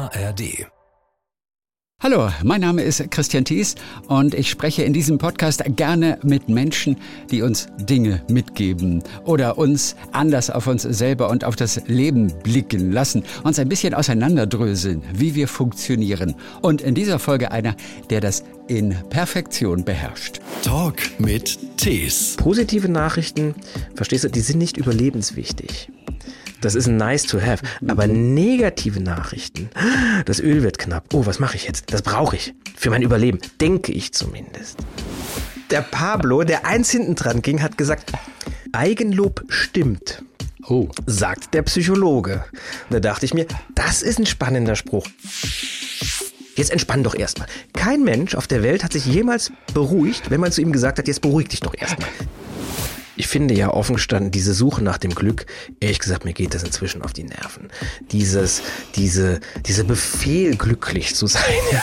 ARD. Hallo, mein Name ist Christian Thies und ich spreche in diesem Podcast gerne mit Menschen, die uns Dinge mitgeben oder uns anders auf uns selber und auf das Leben blicken lassen, uns ein bisschen auseinanderdröseln, wie wir funktionieren. Und in dieser Folge einer, der das in Perfektion beherrscht. Talk mit Thies. Positive Nachrichten, verstehst du, die sind nicht überlebenswichtig. Das ist ein nice to have. Aber negative Nachrichten, das Öl wird knapp. Oh, was mache ich jetzt? Das brauche ich für mein Überleben. Denke ich zumindest. Der Pablo, der eins hinten dran ging, hat gesagt, Eigenlob stimmt. Oh. Sagt der Psychologe. Und da dachte ich mir, das ist ein spannender Spruch. Jetzt entspann doch erstmal. Kein Mensch auf der Welt hat sich jemals beruhigt, wenn man zu ihm gesagt hat, jetzt beruhig dich doch erstmal. Ich finde ja offen gestanden, diese Suche nach dem Glück, ehrlich gesagt, mir geht das inzwischen auf die Nerven. Dieser Befehl, glücklich zu sein. Ja.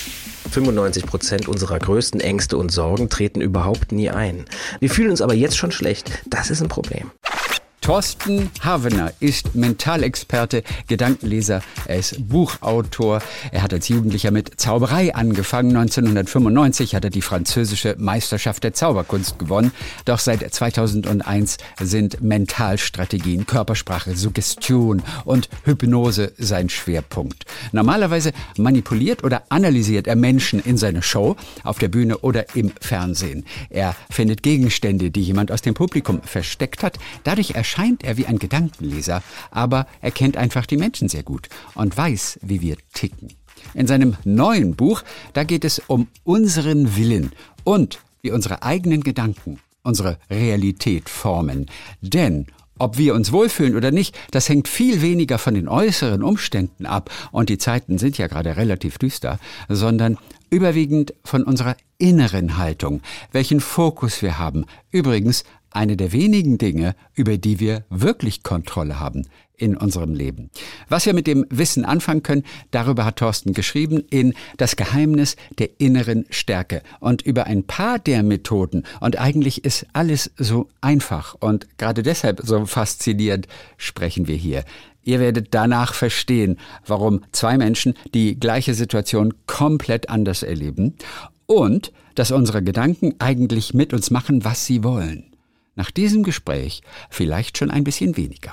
95% unserer größten Ängste und Sorgen treten überhaupt nie ein. Wir fühlen uns aber jetzt schon schlecht. Das ist ein Problem. Thorsten Havener ist Mentalexperte, Gedankenleser, er ist Buchautor. Er hat als Jugendlicher mit Zauberei angefangen. 1995 hat er die französische Meisterschaft der Zauberkunst gewonnen. Doch seit 2001 sind Mentalstrategien, Körpersprache, Suggestion und Hypnose sein Schwerpunkt. Normalerweise manipuliert oder analysiert er Menschen in seiner Show, auf der Bühne oder im Fernsehen. Er findet Gegenstände, die jemand aus dem Publikum versteckt hat. Dadurch erscheint er wie ein Gedankenleser, aber er kennt einfach die Menschen sehr gut und weiß, wie wir ticken. In seinem neuen Buch, da geht es um unseren Willen und wie unsere eigenen Gedanken unsere Realität formen. Denn ob wir uns wohlfühlen oder nicht, das hängt viel weniger von den äußeren Umständen ab, und die Zeiten sind ja gerade relativ düster, sondern überwiegend von unserer inneren Haltung, welchen Fokus wir haben. Übrigens eine der wenigen Dinge, über die wir wirklich Kontrolle haben in unserem Leben. Was wir mit dem Wissen anfangen können, darüber hat Thorsten geschrieben in Das Geheimnis der inneren Stärke. Und über ein paar der Methoden, und eigentlich ist alles so einfach und gerade deshalb so faszinierend, sprechen wir hier. Ihr werdet danach verstehen, warum zwei Menschen die gleiche Situation komplett anders erleben und dass unsere Gedanken eigentlich mit uns machen, was sie wollen. Nach diesem Gespräch vielleicht schon ein bisschen weniger.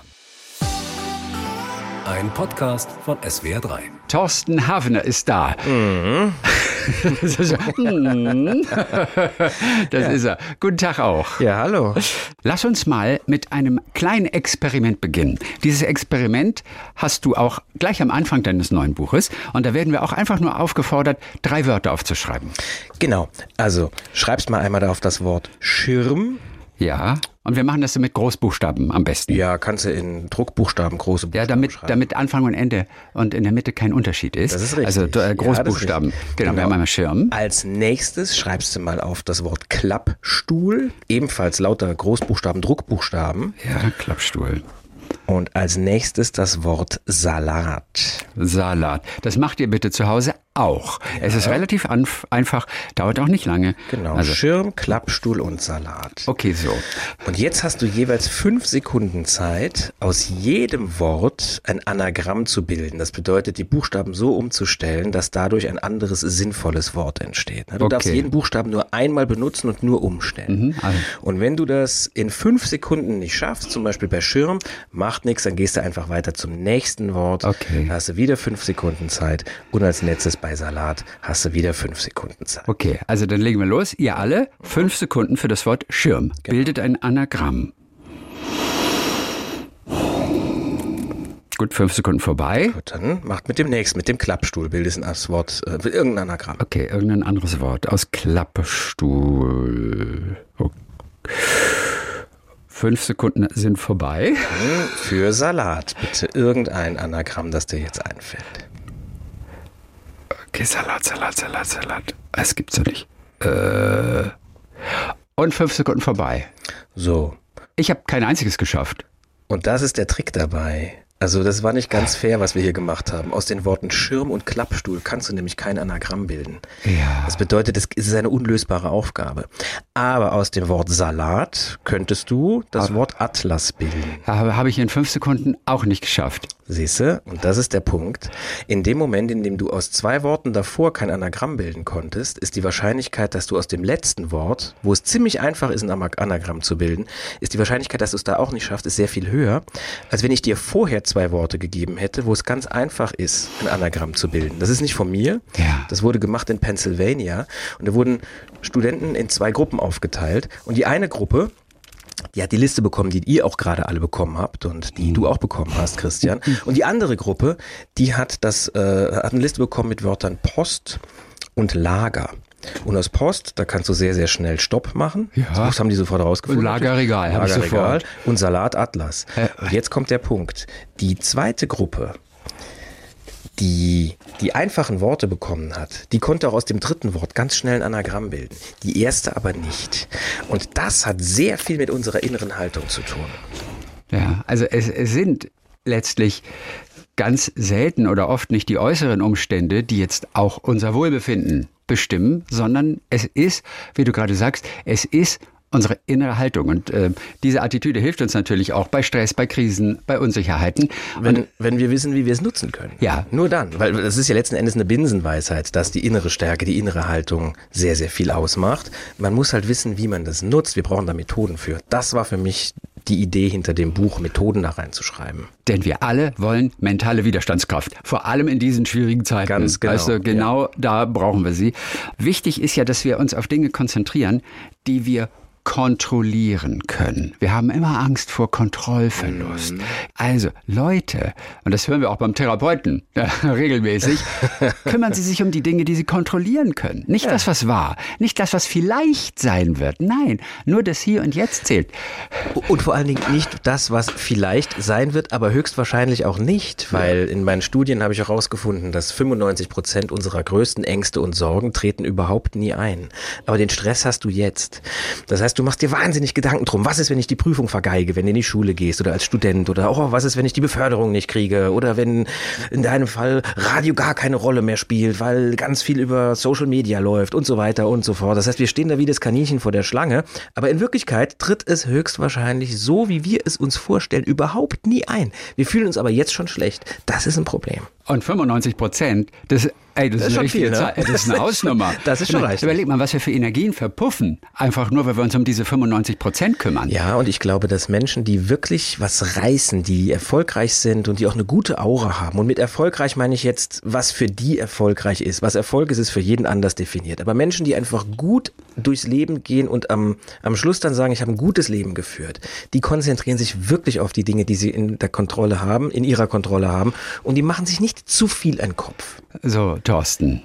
Ein Podcast von SWR3. Thorsten Havener ist da. Mhm. Das ist er. Guten Tag auch. Ja, hallo. Lass uns mal mit einem kleinen Experiment beginnen. Dieses Experiment hast du auch gleich am Anfang deines neuen Buches. Und da werden wir auch einfach nur aufgefordert, 3 Wörter aufzuschreiben. Genau, also schreibst mal einmal da auf das Wort Schirm. Ja, und wir machen das mit Großbuchstaben am besten. Ja, kannst du in Druckbuchstaben große Buchstaben schreiben. Damit Anfang und Ende und in der Mitte kein Unterschied ist. Das ist richtig. Also Großbuchstaben. Ja, genau, wir haben einmal Schirm. Als nächstes schreibst du mal auf das Wort Klappstuhl. Ebenfalls lauter Großbuchstaben, Druckbuchstaben. Ja, Klappstuhl. Und als nächstes das Wort Salat. Salat. Das macht ihr bitte zu Hause auch. Ja. Es ist relativ einfach, dauert auch nicht lange. Genau, also Schirm, Klappstuhl und Salat. Okay, so. Und jetzt hast du jeweils 5 Sekunden Zeit, aus jedem Wort ein Anagramm zu bilden. Das bedeutet, die Buchstaben so umzustellen, dass dadurch ein anderes, sinnvolles Wort entsteht. Du darfst jeden Buchstaben nur einmal benutzen und nur umstellen. Also. Und wenn du das in 5 Sekunden nicht schaffst, zum Beispiel bei Schirm, macht nichts, dann gehst du einfach weiter zum nächsten Wort. Okay. Da hast du wieder 5 Sekunden Zeit. Und als letztes bei Salat hast du wieder 5 Sekunden Zeit. Okay, also dann legen wir los. Ihr alle 5 Sekunden für das Wort Schirm. Genau. Bildet ein Anagramm. Gut, 5 Sekunden vorbei. Gut, dann macht mit dem nächsten, mit dem Klappstuhl, bildet das Wort, irgendein Anagramm. Okay, irgendein anderes Wort aus Klappstuhl. Okay. 5 Sekunden sind vorbei. Für Salat, bitte irgendein Anagramm, das dir jetzt einfällt. Okay, Salat. Es gibt's doch nicht. Und 5 Sekunden vorbei. So. Ich habe kein einziges geschafft. Und das ist der Trick dabei. Also das war nicht ganz fair, was wir hier gemacht haben. Aus den Worten Schirm und Klappstuhl kannst du nämlich kein Anagramm bilden. Ja. Das bedeutet, es ist eine unlösbare Aufgabe. Aber aus dem Wort Salat könntest du das Wort Atlas bilden. Habe ich in 5 Sekunden auch nicht geschafft. Siehste, und das ist der Punkt. In dem Moment, in dem du aus 2 Worten davor kein Anagramm bilden konntest, ist die Wahrscheinlichkeit, dass du aus dem letzten Wort, wo es ziemlich einfach ist, ein Anagramm zu bilden, ist die Wahrscheinlichkeit, dass du es da auch nicht schaffst, ist sehr viel höher, als wenn ich dir vorher 2 Worte gegeben hätte, wo es ganz einfach ist, ein Anagramm zu bilden. Das ist nicht von mir. Ja. Das wurde gemacht in Pennsylvania und da wurden Studenten in 2 Gruppen aufgeteilt und die eine Gruppe, die hat die Liste bekommen, die ihr auch gerade alle bekommen habt und die du auch bekommen hast, Christian. Und die andere Gruppe, die hat eine Liste bekommen mit Wörtern Post und Lager. Und aus Post, da kannst du sehr, sehr schnell Stopp machen. Ja. Das haben die sofort rausgefunden. Lagerregal, habe ich sofort. Und Salat Atlas. Und jetzt kommt der Punkt. Die zweite Gruppe, die einfachen Worte bekommen hat, die konnte auch aus dem dritten Wort ganz schnell ein Anagramm bilden. Die erste aber nicht. Und das hat sehr viel mit unserer inneren Haltung zu tun. Ja, also es sind letztlich ganz selten oder oft nicht die äußeren Umstände, die jetzt auch unser Wohlbefinden bestimmen, sondern es ist, wie du gerade sagst, es ist unsere innere Haltung. Und diese Attitüde hilft uns natürlich auch bei Stress, bei Krisen, bei Unsicherheiten. Wenn wir wissen, wie wir es nutzen können. Ja. Nur dann, weil das ist ja letzten Endes eine Binsenweisheit, dass die innere Stärke, die innere Haltung sehr, sehr viel ausmacht. Man muss halt wissen, wie man das nutzt. Wir brauchen da Methoden für. Das war für mich die Idee hinter dem Buch, Methoden da reinzuschreiben. Denn wir alle wollen mentale Widerstandskraft. Vor allem in diesen schwierigen Zeiten. Ganz genau. Also genau da brauchen wir sie. Wichtig ist ja, dass wir uns auf Dinge konzentrieren, die wir kontrollieren können. Wir haben immer Angst vor Kontrollverlust. Also Leute, und das hören wir auch beim Therapeuten regelmäßig, kümmern Sie sich um die Dinge, die Sie kontrollieren können. Nicht das, was war, nicht das, was vielleicht sein wird. Nein, nur das Hier und Jetzt zählt. Und vor allen Dingen nicht das, was vielleicht sein wird, aber höchstwahrscheinlich auch nicht, weil in meinen Studien habe ich auch herausgefunden, dass 95% unserer größten Ängste und Sorgen treten überhaupt nie ein. Aber den Stress hast du jetzt. Das heißt, du machst dir wahnsinnig Gedanken drum. Was ist, wenn ich die Prüfung vergeige, wenn du in die Schule gehst oder als Student? Oder was ist, wenn ich die Beförderung nicht kriege? Oder wenn in deinem Fall Radio gar keine Rolle mehr spielt, weil ganz viel über Social Media läuft und so weiter und so fort. Das heißt, wir stehen da wie das Kaninchen vor der Schlange. Aber in Wirklichkeit tritt es höchstwahrscheinlich so, wie wir es uns vorstellen, überhaupt nie ein. Wir fühlen uns aber jetzt schon schlecht. Das ist ein Problem. Und 95%, das ist schon viel, ne? Zahl. Das ist eine Hausnummer. Das ist schon reichlich. Überleg mal, was wir für Energien verpuffen, einfach nur, weil wir uns um diese 95% kümmern. Ja, und ich glaube, dass Menschen, die wirklich was reißen, die erfolgreich sind und die auch eine gute Aura haben, und mit erfolgreich meine ich jetzt, was für die erfolgreich ist. Was Erfolg ist, ist für jeden anders definiert. Aber Menschen, die einfach gut durchs Leben gehen und am Schluss dann sagen, ich habe ein gutes Leben geführt, die konzentrieren sich wirklich auf die Dinge, die sie in ihrer Kontrolle haben, und die machen sich nicht zu viel einen Kopf. So, Thorsten,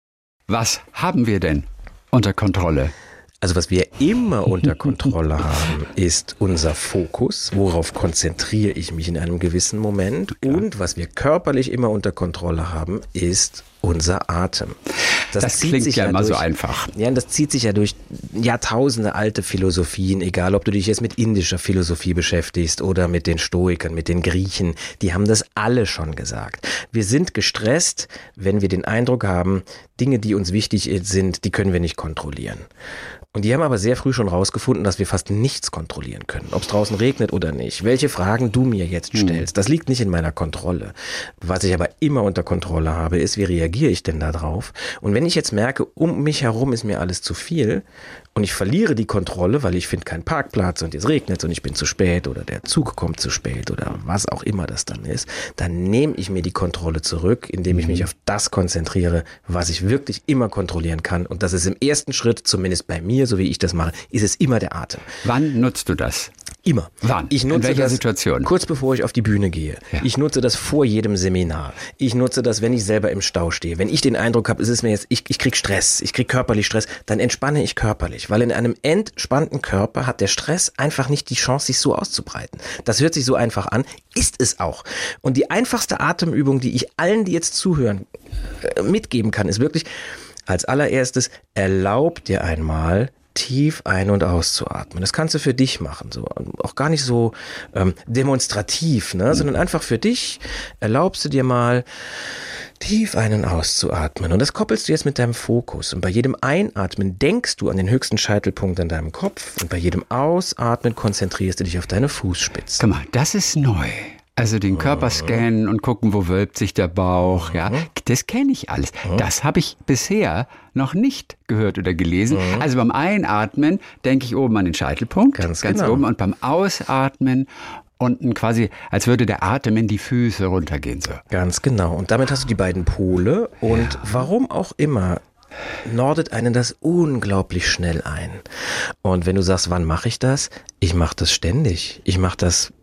was haben wir denn unter Kontrolle? Also was wir immer unter Kontrolle haben, ist unser Fokus. Worauf konzentriere ich mich in einem gewissen Moment? Und was wir körperlich immer unter Kontrolle haben, ist unser Atem. Das klingt ja immer so einfach. Ja, und das zieht sich ja durch Jahrtausende alte Philosophien, egal ob du dich jetzt mit indischer Philosophie beschäftigst oder mit den Stoikern, mit den Griechen, die haben das alle schon gesagt. Wir sind gestresst, wenn wir den Eindruck haben, Dinge, die uns wichtig sind, die können wir nicht kontrollieren. Und die haben aber sehr früh schon rausgefunden, dass wir fast nichts kontrollieren können. Ob es draußen regnet oder nicht. Welche Fragen du mir jetzt stellst, das liegt nicht in meiner Kontrolle. Was ich aber immer unter Kontrolle habe, ist, wie reagiere ich denn da drauf? Und wenn ich jetzt merke, um mich herum ist mir alles zu viel und ich verliere die Kontrolle, weil ich finde keinen Parkplatz und es regnet und ich bin zu spät oder der Zug kommt zu spät oder was auch immer das dann ist, dann nehme ich mir die Kontrolle zurück, indem ich mich auf das konzentriere, was ich wirklich immer kontrollieren kann. Und das ist im ersten Schritt, zumindest bei mir, so wie ich das mache, ist es immer der Atem. Wann nutzt du das? Immer. Wann? Ich nutze in welcher das Situation? Kurz bevor ich auf die Bühne gehe. Ja. Ich nutze das vor jedem Seminar. Ich nutze das, wenn ich selber im Stau stehe. Wenn ich den Eindruck habe, es ist mir jetzt, ich krieg Stress, ich krieg körperlich Stress, dann entspanne ich körperlich. Weil in einem entspannten Körper hat der Stress einfach nicht die Chance, sich so auszubreiten. Das hört sich so einfach an, ist es auch. Und die einfachste Atemübung, die ich allen, die jetzt zuhören, mitgeben kann, ist wirklich, als allererstes, erlaub dir einmal, tief ein- und auszuatmen. Das kannst du für dich machen, so auch gar nicht so demonstrativ, ne? Sondern einfach für dich erlaubst du dir mal tief ein- und auszuatmen. Und das koppelst du jetzt mit deinem Fokus. Und bei jedem Einatmen denkst du an den höchsten Scheitelpunkt an deinem Kopf. Und bei jedem Ausatmen konzentrierst du dich auf deine Fußspitzen. Guck mal, das ist neu. Also den Körper scannen und gucken, wo wölbt sich der Bauch. Ja, das kenne ich alles. Das habe ich bisher noch nicht gehört oder gelesen. Also beim Einatmen denke ich oben an den Scheitelpunkt, ganz genau. oben. Und beim Ausatmen unten quasi, als würde der Atem in die Füße runtergehen. So. Ganz genau. Und damit hast du die beiden Pole. Und warum auch immer, nordet einen das unglaublich schnell ein. Und wenn du sagst, wann mache ich das? Ich mache das ständig. Ich mache das,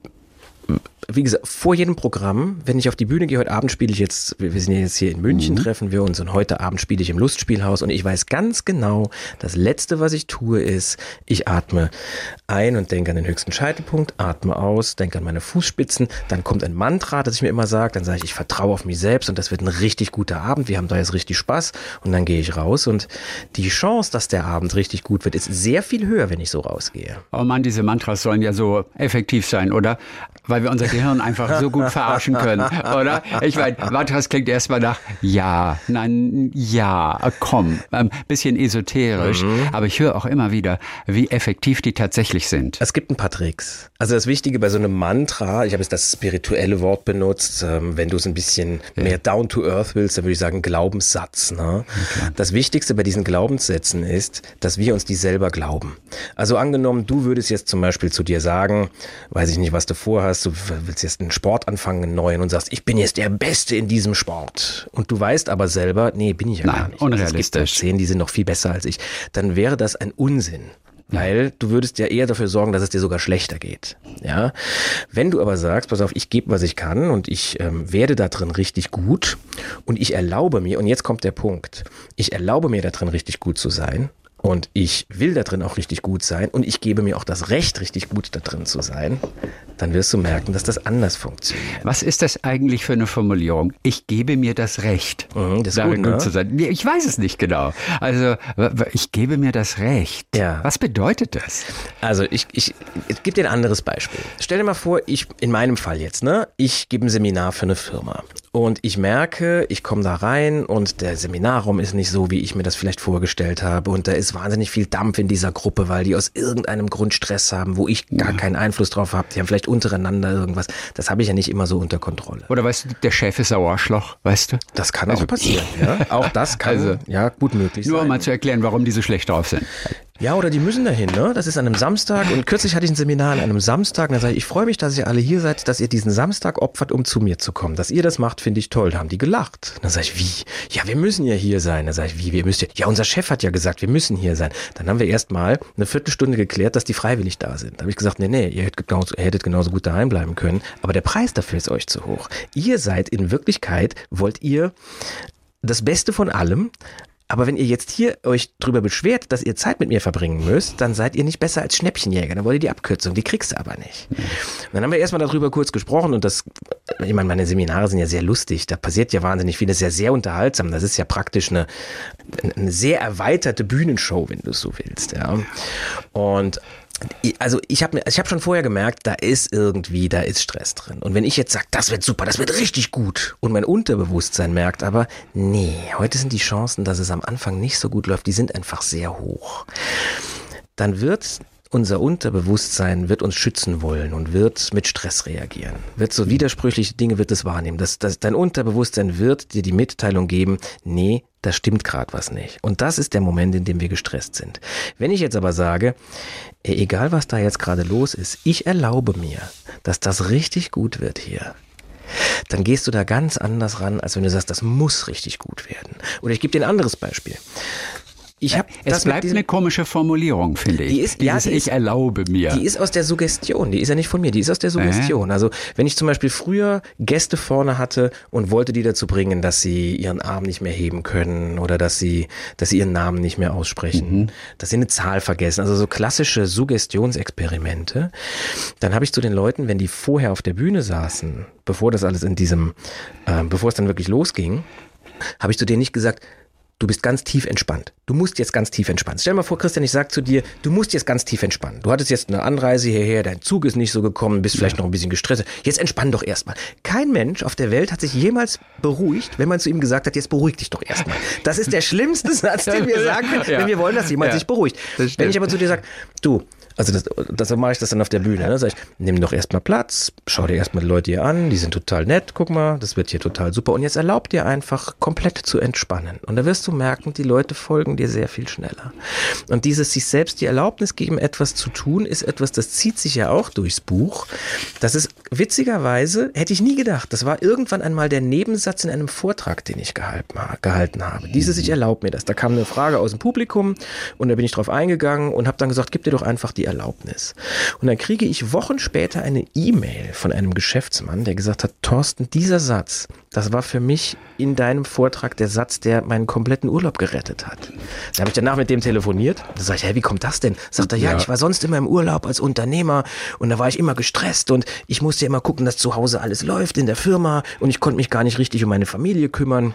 wie gesagt, vor jedem Programm, wenn ich auf die Bühne gehe, heute Abend spiele ich jetzt, wir sind jetzt hier in München, treffen wir uns und heute Abend spiele ich im Lustspielhaus und ich weiß ganz genau, das Letzte, was ich tue, ist, ich atme ein und denke an den höchsten Scheitelpunkt, atme aus, denke an meine Fußspitzen, dann kommt ein Mantra, das ich mir immer sage, dann sage ich vertraue auf mich selbst und das wird ein richtig guter Abend, wir haben da jetzt richtig Spaß und dann gehe ich raus und die Chance, dass der Abend richtig gut wird, ist sehr viel höher, wenn ich so rausgehe. Oh Mann, diese Mantras sollen ja so effektiv sein, oder? Weil wir unser Gehirn einfach so gut verarschen können, oder? Ich meine, Mantras klingt erstmal nach ja, nein, ja, komm, ein bisschen esoterisch, aber ich höre auch immer wieder, wie effektiv die tatsächlich sind. Es gibt ein paar Tricks. Also das Wichtige bei so einem Mantra, ich habe jetzt das spirituelle Wort benutzt, wenn du es ein bisschen mehr down to earth willst, dann würde ich sagen Glaubenssatz. Ne? Okay. Das Wichtigste bei diesen Glaubenssätzen ist, dass wir uns die selber glauben. Also angenommen, du würdest jetzt zum Beispiel zu dir sagen, weiß ich nicht, was du vorhast, du willst jetzt einen Sport anfangen, einen neuen und sagst, ich bin jetzt der Beste in diesem Sport. Und du weißt aber selber, nee, bin ich ja gar nicht. Unrealistisch. Es gibt 10, die sind noch viel besser als ich. Dann wäre das ein Unsinn. Weil du würdest ja eher dafür sorgen, dass es dir sogar schlechter geht. Ja, wenn du aber sagst, pass auf, ich gebe, was ich kann und ich werde da drin richtig gut und ich erlaube mir, und jetzt kommt der Punkt, ich erlaube mir da drin richtig gut zu sein und ich will da drin auch richtig gut sein und ich gebe mir auch das Recht, richtig gut da drin zu sein, dann wirst du merken, dass das anders funktioniert. Was ist das eigentlich für eine Formulierung? Ich gebe mir das Recht, das ist gut, ne? zu sein. Ich weiß es nicht genau. Also, ich gebe mir das Recht. Ja. Was bedeutet das? Also, ich gebe dir ein anderes Beispiel. Stell dir mal vor, in meinem Fall jetzt, ne, ich gebe ein Seminar für eine Firma und ich merke, ich komme da rein und der Seminarraum ist nicht so, wie ich mir das vielleicht vorgestellt habe und da ist wahnsinnig viel Dampf in dieser Gruppe, weil die aus irgendeinem Grund Stress haben, wo ich gar keinen Einfluss drauf habe. Die haben vielleicht untereinander irgendwas. Das habe ich ja nicht immer so unter Kontrolle. Oder weißt du, der Chef ist Sauerschloch, weißt du? Das kann auch passieren, ja. Auch das kann gut möglich sein. Nur um mal zu erklären, warum die so schlecht drauf sind. Ja, oder die müssen dahin, ne? Das ist an einem Samstag und kürzlich hatte ich ein Seminar an einem Samstag und da sage ich freue mich, dass ihr alle hier seid, dass ihr diesen Samstag opfert, um zu mir zu kommen. Dass ihr das macht, finde ich toll. Da haben die gelacht. Dann sage ich, wie? Ja, wir müssen ja hier sein. Dann sage ich, wie? Wir müsst ja, unser Chef hat ja gesagt, wir müssen hier sein. Dann haben wir erst mal eine Viertelstunde geklärt, dass die freiwillig da sind. Da habe ich gesagt, nee, ihr hättet genauso gut daheim bleiben können, aber der Preis dafür ist euch zu hoch. Ihr seid in Wirklichkeit, wollt ihr das Beste von allem. Aber wenn ihr jetzt hier euch drüber beschwert, dass ihr Zeit mit mir verbringen müsst, dann seid ihr nicht besser als Schnäppchenjäger. Dann wollt ihr die Abkürzung, die kriegst du aber nicht. Und dann haben wir erstmal darüber kurz gesprochen und ich meine, meine Seminare sind ja sehr lustig. Da passiert ja wahnsinnig viel. Das ist ja sehr unterhaltsam. Das ist ja praktisch eine sehr erweiterte Bühnenshow, wenn du es so willst. Ja. Und also ich habe schon vorher gemerkt, da ist Stress drin. Und wenn ich jetzt sage, das wird super, das wird richtig gut und mein Unterbewusstsein merkt aber, nee, heute sind die Chancen, dass es am Anfang nicht so gut läuft, die sind einfach sehr hoch. Dann wird unser Unterbewusstsein wird uns schützen wollen und wird mit Stress reagieren. Wird so widersprüchliche Dinge wird es wahrnehmen. Dein Unterbewusstsein wird dir die Mitteilung geben, nee, da stimmt gerade was nicht. Und das ist der Moment, in dem wir gestresst sind. Wenn ich jetzt aber sage, egal was da jetzt gerade los ist, ich erlaube mir, dass das richtig gut wird hier, dann gehst du da ganz anders ran, als wenn du sagst, das muss richtig gut werden. Oder ich gebe dir ein anderes Beispiel. Es bleibt eine komische Formulierung, finde ich. Ich erlaube mir. Die ist aus der Suggestion, die ist ja nicht von mir, die ist aus der Suggestion. Also wenn ich zum Beispiel früher Gäste vorne hatte und wollte die dazu bringen, dass sie ihren Arm nicht mehr heben können oder dass sie ihren Namen nicht mehr aussprechen, dass sie eine Zahl vergessen, also so klassische Suggestionsexperimente, dann habe ich zu den Leuten, wenn die vorher auf der Bühne saßen, bevor das alles bevor es dann wirklich losging, habe ich zu denen nicht gesagt, du bist ganz tief entspannt. Du musst jetzt ganz tief entspannen. Stell dir mal vor, Christian, ich sag zu dir, du musst jetzt ganz tief entspannen. Du hattest jetzt eine Anreise hierher, dein Zug ist nicht so gekommen, bist vielleicht noch ein bisschen gestresst. Jetzt entspann doch erstmal. Kein Mensch auf der Welt hat sich jemals beruhigt, wenn man zu ihm gesagt hat, jetzt beruhig dich doch erstmal. Das ist der schlimmste Satz, den wir sagen können, wenn wir wollen, dass jemand sich beruhigt. Wenn ich aber zu dir sage, du, also das mache ich das dann auf der Bühne. Ne? Sag ich, nimm doch erstmal Platz, schau dir erstmal die Leute hier an, die sind total nett, guck mal, das wird hier total super. Und jetzt erlaub dir einfach komplett zu entspannen. Und da wirst du merken, die Leute folgen dir sehr viel schneller. Und dieses sich selbst die Erlaubnis geben, etwas zu tun, ist etwas, das zieht sich ja auch durchs Buch. Das ist witzigerweise, hätte ich nie gedacht, das war irgendwann einmal der Nebensatz in einem Vortrag, den ich gehalten habe. Dieses, ich erlaube mir das. Da kam eine Frage aus dem Publikum und da bin ich drauf eingegangen und habe dann gesagt, gib dir doch einfach die Erlaubnis. Und dann kriege ich Wochen später eine E-Mail von einem Geschäftsmann, der gesagt hat, Thorsten, dieser Satz, das war für mich in deinem Vortrag der Satz, der meinen kompletten Urlaub gerettet hat. Da habe ich danach mit dem telefoniert. Da sage ich, wie kommt das denn? Sagt er, ja, ich war sonst immer im Urlaub als Unternehmer und da war ich immer gestresst und ich musste immer gucken, dass zu Hause alles läuft in der Firma und ich konnte mich gar nicht richtig um meine Familie kümmern.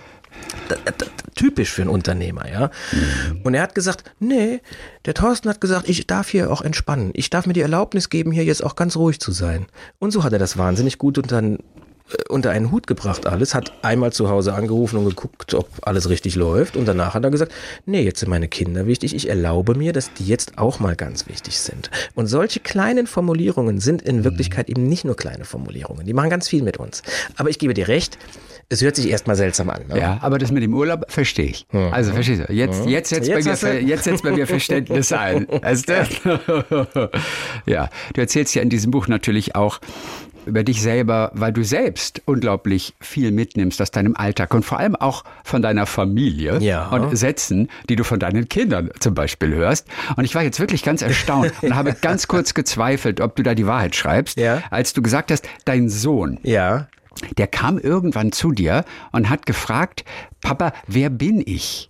Typisch für einen Unternehmer, ja. Und er hat gesagt, nee, der Thorsten hat gesagt, ich darf hier auch entspannen. Ich darf mir die Erlaubnis geben, hier jetzt auch ganz ruhig zu sein. Und so hat er das wahnsinnig gut unter einen Hut gebracht alles, hat einmal zu Hause angerufen und geguckt, ob alles richtig läuft und danach hat er gesagt, nee, jetzt sind meine Kinder wichtig, ich erlaube mir, dass die jetzt auch mal ganz wichtig sind. Und solche kleinen Formulierungen sind in Wirklichkeit eben nicht nur kleine Formulierungen, die machen ganz viel mit uns. Aber ich gebe dir recht, es hört sich erstmal seltsam an. Ne? Ja, aber das mit dem Urlaub verstehe ich. Also verstehst du, jetzt setzt bei mir Verständnis ein. Weißt du? Ja, du erzählst ja in diesem Buch natürlich auch über dich selber, weil du selbst unglaublich viel mitnimmst aus deinem Alltag und vor allem auch von deiner Familie und Sätzen, die du von deinen Kindern zum Beispiel hörst. Und ich war jetzt wirklich ganz erstaunt und habe ganz kurz gezweifelt, ob du da die Wahrheit schreibst, als du gesagt hast, dein Sohn, der kam irgendwann zu dir und hat gefragt, Papa, wer bin ich?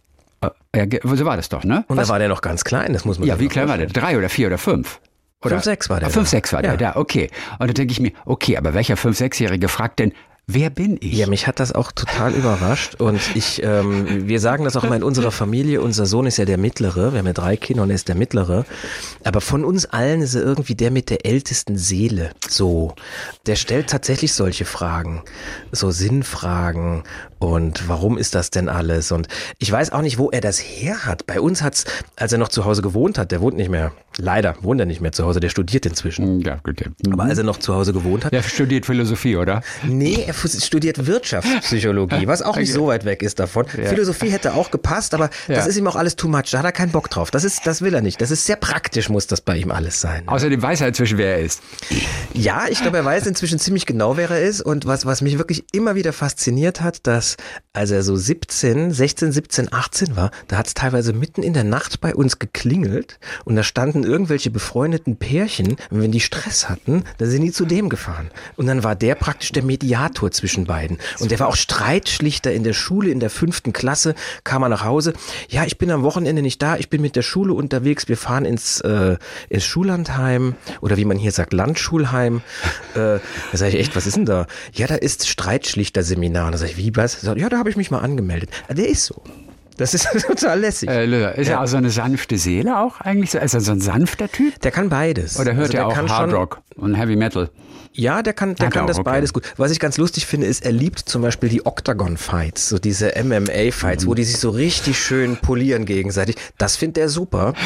So war das doch, ne? Und da war der noch ganz klein, das muss man sagen. Ja, wie klein war der? 3 oder 4 oder 5? 5, 6 war der. 5, 6 war der, da, okay. Und da denke ich mir, okay, aber welcher 5, 6-Jährige fragt denn, wer bin ich? Ja, mich hat das auch total überrascht und wir sagen das auch mal in unserer Familie, unser Sohn ist ja der Mittlere, wir haben ja 3 Kinder und er ist der Mittlere, aber von uns allen ist er irgendwie der mit der ältesten Seele, so. Der stellt tatsächlich solche Fragen, so Sinnfragen und warum ist das denn alles? Und ich weiß auch nicht, wo er das her hat. Bei uns hat's, als er noch zu Hause gewohnt hat, der wohnt nicht mehr, leider wohnt er nicht mehr zu Hause, der studiert inzwischen. Ja, gut. Aber als er noch zu Hause gewohnt hat. Der studiert Philosophie, oder? Nee, er studiert Wirtschaftspsychologie, was auch nicht so weit weg ist davon. Ja. Philosophie hätte auch gepasst, aber das ist ihm auch alles too much, da hat er keinen Bock drauf. Das will er nicht. Das ist sehr praktisch, muss das bei ihm alles sein. Außerdem weiß er inzwischen, wer er ist. Ja, ich glaube, er weiß inzwischen ziemlich genau, wer er ist. Und was mich wirklich immer wieder fasziniert hat, dass als er so 16, 17, 18 war, da hat es teilweise mitten in der Nacht bei uns geklingelt und da standen irgendwelche befreundeten Pärchen und wenn die Stress hatten, dann sind die zu dem gefahren. Und dann war der praktisch der Mediator zwischen beiden. Und der war auch Streitschlichter in der Schule, in der 5. Klasse, kam er nach Hause. Ja, ich bin am Wochenende nicht da, ich bin mit der Schule unterwegs, wir fahren ins Schullandheim oder wie man hier sagt, Landschulheim. Da sage ich echt, was ist denn da? Ja, da ist Streitschlichterseminar. Und da sage ich, wie, was? Ja, da habe ich mich mal angemeldet. Der ist so. Das ist total lässig. Ist er auch so eine sanfte Seele auch eigentlich? Ist er so ein sanfter Typ? Der kann beides. Oder hört er auch Hard Rock und Heavy Metal? Ja, der kann das beides gut. Was ich ganz lustig finde, ist, er liebt zum Beispiel die Octagon-Fights, so diese MMA-Fights, wo die sich so richtig schön polieren gegenseitig. Das findet er super.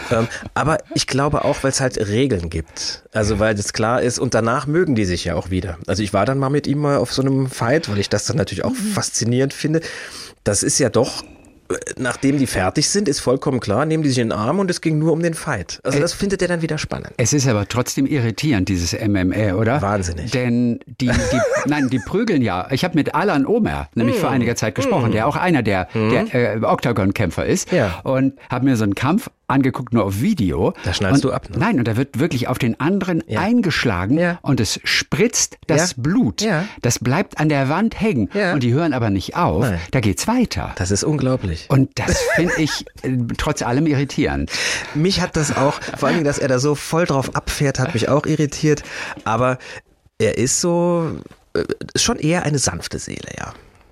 Aber ich glaube auch, weil es halt Regeln gibt. Also weil das klar ist und danach mögen die sich ja auch wieder. Also ich war dann mal mit ihm mal auf so einem Fight, weil ich das dann natürlich auch faszinierend finde. Das ist ja doch, nachdem die fertig sind, ist vollkommen klar, nehmen die sich in den Arm und es ging nur um den Fight. Also das findet er dann wieder spannend. Es ist aber trotzdem irritierend, dieses MMA, oder? Wahnsinnig. Denn die prügeln ja. Ich habe mit Alan Omer nämlich vor einiger Zeit gesprochen, der auch einer der Octagon-Kämpfer ist. Ja. Und habe mir so einen Kampf angeguckt, nur auf Video. Da schneidest du ab. Ne? Nein, und da wird wirklich auf den anderen eingeschlagen und es spritzt das Blut. Ja. Das bleibt an der Wand hängen und die hören aber nicht auf. Nein. Da geht's weiter. Das ist unglaublich. Und das finde ich trotz allem irritierend. Mich hat das auch, vor allen Dingen, dass er da so voll drauf abfährt, hat mich auch irritiert. Aber er ist so, schon eher eine sanfte Seele, ja.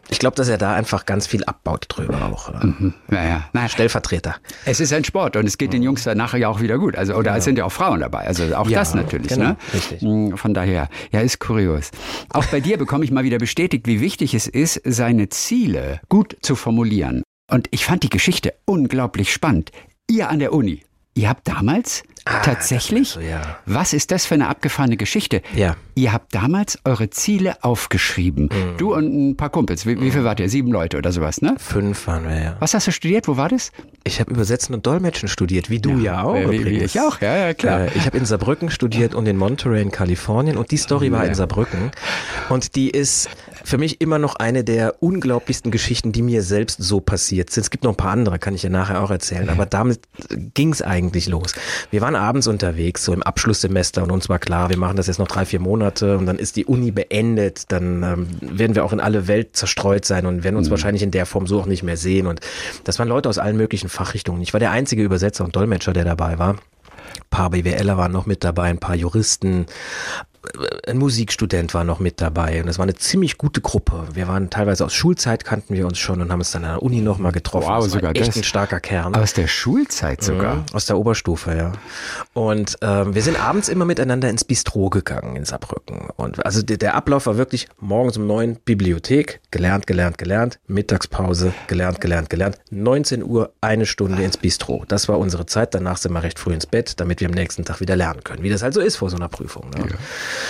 Ich glaube, dass er da einfach ganz viel abbaut drüber auch. Naja. Stellvertreter. Es ist ein Sport und es geht den Jungs danach ja auch wieder gut. Also, oder es sind ja auch Frauen dabei. Also auch das natürlich. Genau, ne? richtig. Von daher, ja, ist kurios. Auch bei dir bekomme ich mal wieder bestätigt, wie wichtig es ist, seine Ziele gut zu formulieren. Und ich fand die Geschichte unglaublich spannend. Ihr an der Uni, ihr habt damals tatsächlich, so, ja. Was ist das für eine abgefahrene Geschichte? Ja. Ihr habt damals eure Ziele aufgeschrieben. Du und ein paar Kumpels. Wie viel wart ihr? 7 Leute oder sowas, ne? 5 waren wir, ja. Was hast du studiert? Wo war das? Ich habe Übersetzen und Dolmetschen studiert, wie du ja auch. Wie ich auch, ja, klar. Ich habe in Saarbrücken studiert und in Monterey in Kalifornien und die Story war in Saarbrücken und die ist für mich immer noch eine der unglaublichsten Geschichten, die mir selbst so passiert sind. Es gibt noch ein paar andere, kann ich ja nachher auch erzählen, aber damit ging es eigentlich los. Wir waren abends unterwegs, so im Abschlusssemester und uns war klar, wir machen das jetzt noch 3-4 Monate und dann ist die Uni beendet, dann werden wir auch in alle Welt zerstreut sein und werden uns wahrscheinlich in der Form so auch nicht mehr sehen und das waren Leute aus allen möglichen Fachrichtungen. Ich war der einzige Übersetzer und Dolmetscher, der dabei war. Ein paar BWLer waren noch mit dabei, ein paar Juristen, ein Musikstudent war noch mit dabei und das war eine ziemlich gute Gruppe. Wir waren teilweise aus Schulzeit, kannten wir uns schon und haben uns dann an der Uni nochmal getroffen. Wow, das war sogar echt das. ein starker Kern. Aus der Schulzeit sogar? Aus der Oberstufe, ja. Und wir sind abends immer miteinander ins Bistro gegangen in Saarbrücken. Und also der Ablauf war wirklich morgens um 9 Bibliothek, gelernt, Mittagspause, gelernt, 19 Uhr, 1 Stunde ins Bistro. Das war unsere Zeit, danach sind wir recht früh ins Bett, damit wir am nächsten Tag wieder lernen können, wie das halt so ist vor so einer Prüfung. Ne? Ja.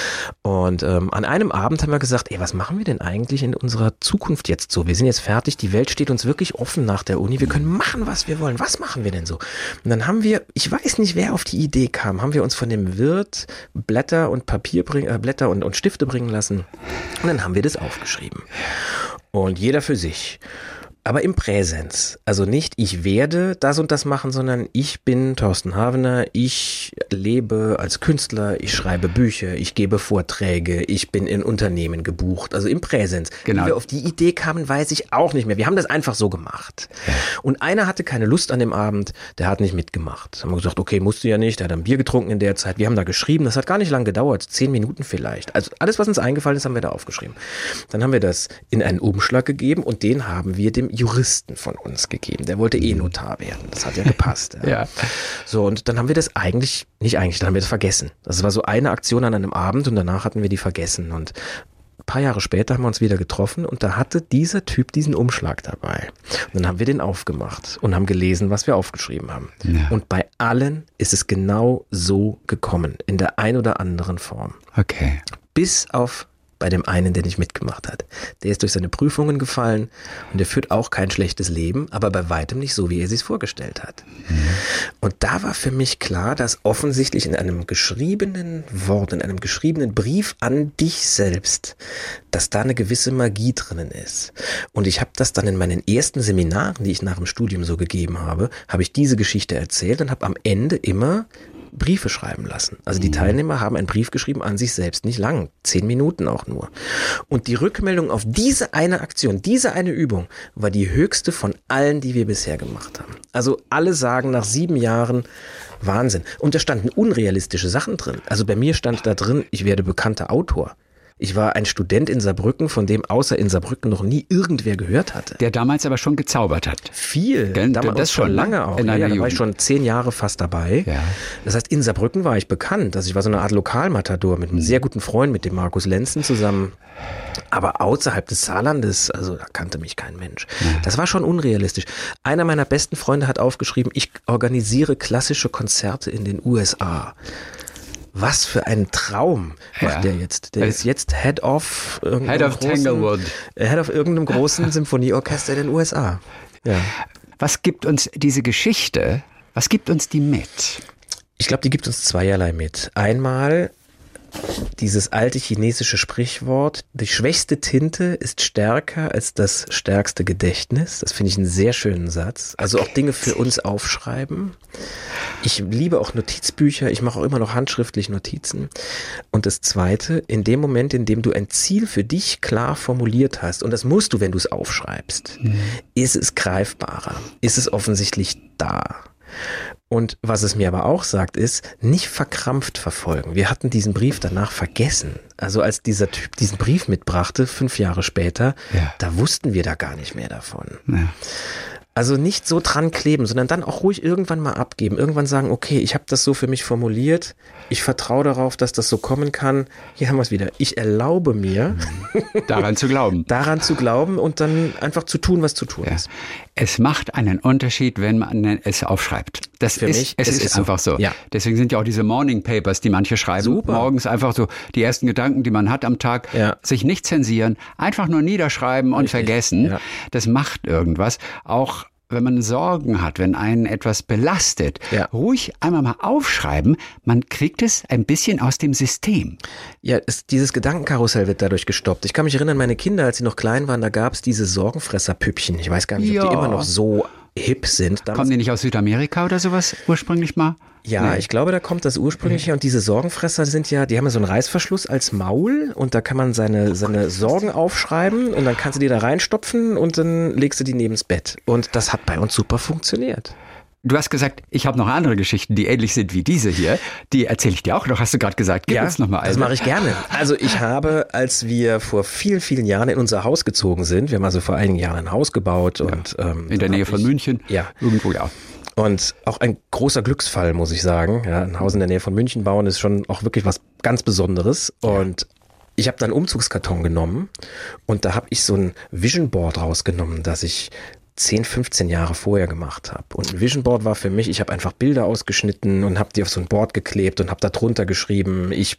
Und an einem Abend haben wir gesagt, was machen wir denn eigentlich in unserer Zukunft jetzt so? Wir sind jetzt fertig, die Welt steht uns wirklich offen nach der Uni, wir können machen, was wir wollen. Was machen wir denn so? Und dann haben wir, ich weiß nicht, wer auf die Idee kam, haben wir uns von dem Wirt Blätter und Blätter und Stifte bringen lassen und dann haben wir das aufgeschrieben. Und jeder für sich. Aber im Präsens. Also nicht, ich werde das und das machen, sondern ich bin Thorsten Havener, ich lebe als Künstler, ich schreibe Bücher, ich gebe Vorträge, ich bin in Unternehmen gebucht. Also im Präsens. Genau. Wie wir auf die Idee kamen, weiß ich auch nicht mehr. Wir haben das einfach so gemacht. Ja. Und einer hatte keine Lust an dem Abend, der hat nicht mitgemacht. Haben wir gesagt, okay, musst du ja nicht, der hat ein Bier getrunken in der Zeit. Wir haben da geschrieben, das hat gar nicht lange gedauert, 10 Minuten vielleicht. Also alles, was uns eingefallen ist, haben wir da aufgeschrieben. Dann haben wir das in einen Umschlag gegeben und den haben wir dem Juristen von uns gegeben. Der wollte Notar werden. Das hat ja gepasst. Ja. Ja. So, und dann haben wir das dann haben wir das vergessen. Das war so eine Aktion an einem Abend und danach hatten wir die vergessen. Und ein paar Jahre später haben wir uns wieder getroffen und da hatte dieser Typ diesen Umschlag dabei. Und dann haben wir den aufgemacht und haben gelesen, was wir aufgeschrieben haben. Ja. Und bei allen ist es genau so gekommen, in der ein oder anderen Form. Okay. Bis auf bei dem einen, der nicht mitgemacht hat. Der ist durch seine Prüfungen gefallen und der führt auch kein schlechtes Leben, aber bei weitem nicht so, wie er sich vorgestellt hat. Und da war für mich klar, dass offensichtlich in einem geschriebenen Wort, in einem geschriebenen Brief an dich selbst, dass da eine gewisse Magie drinnen ist. Und ich habe das dann in meinen ersten Seminaren, die ich nach dem Studium so gegeben habe ich diese Geschichte erzählt und habe am Ende immer Briefe schreiben lassen. Also die Teilnehmer haben einen Brief geschrieben an sich selbst, nicht lang, 10 Minuten auch nur. Und die Rückmeldung auf diese eine Aktion, diese eine Übung, war die höchste von allen, die wir bisher gemacht haben. Also alle sagen nach 7 Jahren, Wahnsinn. Und da standen unrealistische Sachen drin. Also bei mir stand da drin, ich werde bekannter Autor. Ich war ein Student in Saarbrücken, von dem außer in Saarbrücken noch nie irgendwer gehört hatte. Der damals aber schon gezaubert hat. Viel. Damals das schon lange auch. Da war ich schon 10 Jahre fast dabei. Ja. Das heißt, in Saarbrücken war ich bekannt. Also ich war so eine Art Lokalmatador mit einem sehr guten Freund, mit dem Markus Lenzen zusammen. Aber außerhalb des Saarlandes, also da kannte mich kein Mensch. Ja. Das war schon unrealistisch. Einer meiner besten Freunde hat aufgeschrieben, ich organisiere klassische Konzerte in den USA. Was für ein Traum macht der jetzt. Der ist jetzt Head of irgendeinem großen Symphonieorchester in den USA. Ja. Was gibt uns diese Geschichte, was gibt uns die mit? Ich glaube, die gibt uns zweierlei mit. Einmal dieses alte chinesische Sprichwort, die schwächste Tinte ist stärker als das stärkste Gedächtnis. Das finde ich einen sehr schönen Satz. Also auch Dinge für uns aufschreiben. Ich liebe auch Notizbücher. Ich mache auch immer noch handschriftlich Notizen. Und das Zweite, in dem Moment, in dem du ein Ziel für dich klar formuliert hast, und das musst du, wenn du es aufschreibst, ist es greifbarer, ist es offensichtlich da. Und was es mir aber auch sagt, ist, nicht verkrampft verfolgen. Wir hatten diesen Brief danach vergessen. Also als dieser Typ diesen Brief mitbrachte, 5 Jahre später, da wussten wir da gar nicht mehr davon. Ja. Also nicht so dran kleben, sondern dann auch ruhig irgendwann mal abgeben. Irgendwann sagen, okay, ich habe das so für mich formuliert. Ich vertraue darauf, dass das so kommen kann. Hier haben wir es wieder. Ich erlaube mir, daran zu glauben. Daran zu glauben und dann einfach zu tun, was zu tun ist. Es macht einen Unterschied, wenn man es aufschreibt. Es ist einfach so. Ja. Deswegen sind ja auch diese Morning Papers, die manche schreiben. Super. Morgens einfach so die ersten Gedanken, die man hat am Tag, sich nicht zensieren, einfach nur niederschreiben und vergessen. Ja. Das macht irgendwas. Auch wenn man Sorgen hat, wenn einen etwas belastet, ruhig einmal mal aufschreiben, man kriegt es ein bisschen aus dem System. Ja, dieses Gedankenkarussell wird dadurch gestoppt. Ich kann mich erinnern, meine Kinder, als sie noch klein waren, da gab es diese Sorgenfresserpüppchen. Ich weiß gar nicht, ob die immer noch so hip sind. Kommen die nicht aus Südamerika oder sowas ursprünglich mal? Ja, ich glaube, da kommt das ursprünglich her. Und diese Sorgenfresser die haben ja so einen Reißverschluss als Maul und da kann man seine Sorgen aufschreiben und dann kannst du die da reinstopfen und dann legst du die neben's Bett. Und das hat bei uns super funktioniert. Du hast gesagt, ich habe noch andere Geschichten, die ähnlich sind wie diese hier. Die erzähle ich dir auch noch, hast du gerade gesagt. Gib uns noch mal eine. Das mache ich gerne. Also ich habe, als wir vor vielen, vielen Jahren in unser Haus gezogen sind, wir haben also vor einigen Jahren ein Haus gebaut. Und in der Nähe von München? Ja. Irgendwo, ja. Und auch ein großer Glücksfall, muss ich sagen. Ja, ein Haus in der Nähe von München bauen ist schon auch wirklich was ganz Besonderes. Und ich habe dann einen Umzugskarton genommen und da habe ich so ein Vision Board rausgenommen, das ich 10, 15 Jahre vorher gemacht habe. Und ein Vision Board war für mich, ich habe einfach Bilder ausgeschnitten und habe die auf so ein Board geklebt und habe da drunter geschrieben, ich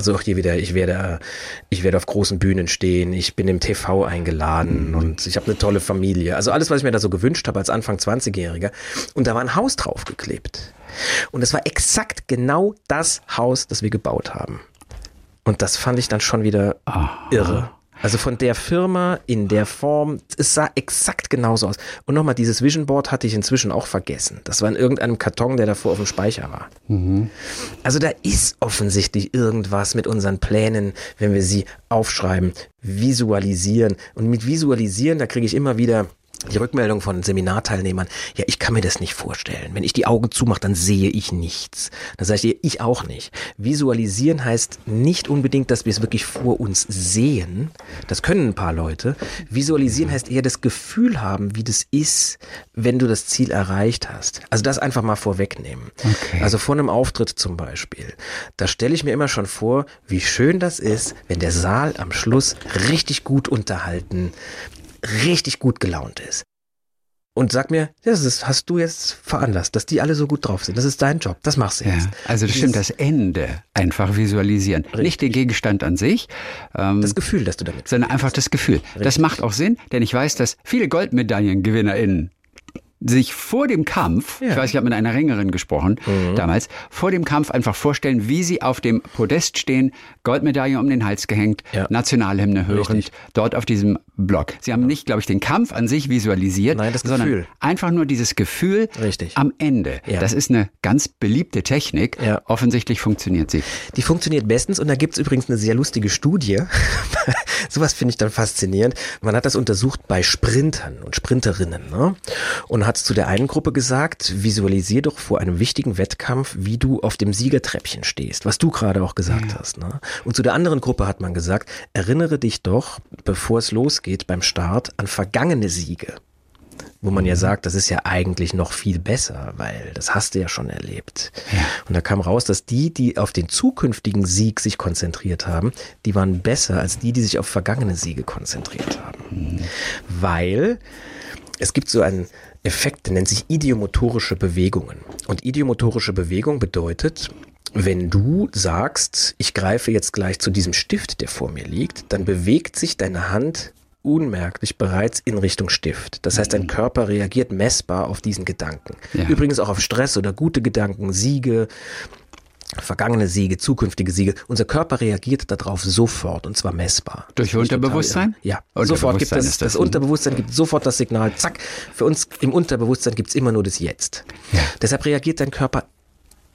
werde auf großen Bühnen stehen, ich bin im TV eingeladen und ich habe eine tolle Familie. Also alles, was ich mir da so gewünscht habe als Anfang 20-Jähriger. Und da war ein Haus draufgeklebt. Und es war exakt genau das Haus, das wir gebaut haben. Und das fand ich dann schon wieder irre. Also von der Firma in der Form, es sah exakt genauso aus. Und nochmal, dieses Vision Board hatte ich inzwischen auch vergessen. Das war in irgendeinem Karton, der davor auf dem Speicher war. Mhm. Also da ist offensichtlich irgendwas mit unseren Plänen, wenn wir sie aufschreiben, visualisieren. Und mit visualisieren, da kriege ich immer wieder die Rückmeldung von Seminarteilnehmern, ja, ich kann mir das nicht vorstellen. Wenn ich die Augen zumache, dann sehe ich nichts. Dann sage ich, ich auch nicht. Visualisieren heißt nicht unbedingt, dass wir es wirklich vor uns sehen. Das können ein paar Leute. Visualisieren heißt eher das Gefühl haben, wie das ist, wenn du das Ziel erreicht hast. Also das einfach mal vorwegnehmen. Okay. Also vor einem Auftritt zum Beispiel. Da stelle ich mir immer schon vor, wie schön das ist, wenn der Saal am Schluss richtig gut unterhalten, richtig gut gelaunt ist. Und sag mir, das hast du jetzt veranlasst, dass die alle so gut drauf sind. Das ist dein Job, das machst du jetzt. Also das stimmt, das Ende einfach visualisieren. Richtig. Nicht den Gegenstand an sich. Das Gefühl, das du damit sondern einfach das Gefühl. Richtig. Das macht auch Sinn, denn ich weiß, dass viele GoldmedaillengewinnerInnen sich vor dem Kampf, ich weiß, ich habe mit einer Ringerin gesprochen damals, vor dem Kampf einfach vorstellen, wie sie auf dem Podest stehen, Goldmedaille um den Hals gehängt, Nationalhymne hörend, dort auf diesem Block. Sie haben nicht, glaube ich, den Kampf an sich visualisiert, sondern einfach nur dieses Gefühl am Ende. Ja. Das ist eine ganz beliebte Technik. Ja. Offensichtlich funktioniert sie. Die funktioniert bestens und da gibt es übrigens eine sehr lustige Studie. Sowas finde ich dann faszinierend. Man hat das untersucht bei Sprintern und Sprinterinnen, ne? Und hat zu der einen Gruppe gesagt, visualisier doch vor einem wichtigen Wettkampf, wie du auf dem Siegertreppchen stehst, was du gerade auch gesagt hast. Ne? Und zu der anderen Gruppe hat man gesagt, erinnere dich doch, bevor es losgeht beim Start, an vergangene Siege. Wo man ja sagt, das ist ja eigentlich noch viel besser, weil das hast du ja schon erlebt. Ja. Und da kam raus, dass die auf den zukünftigen Sieg sich konzentriert haben, die waren besser als die sich auf vergangene Siege konzentriert haben. Weil es gibt so einen Effekt, der nennt sich idiomotorische Bewegungen. Und idiomotorische Bewegung bedeutet, wenn du sagst, ich greife jetzt gleich zu diesem Stift, der vor mir liegt, dann bewegt sich deine Hand unmerklich bereits in Richtung Stift. Das heißt, dein Körper reagiert messbar auf diesen Gedanken. Ja. Übrigens auch auf Stress oder gute Gedanken, Siege, vergangene Siege, zukünftige Siege. Unser Körper reagiert darauf sofort und zwar messbar. Durch Unterbewusstsein? Ja, sofort gibt es das Unterbewusstsein gibt sofort das Signal, zack. Für uns im Unterbewusstsein gibt es immer nur das Jetzt. Ja. Deshalb reagiert dein Körper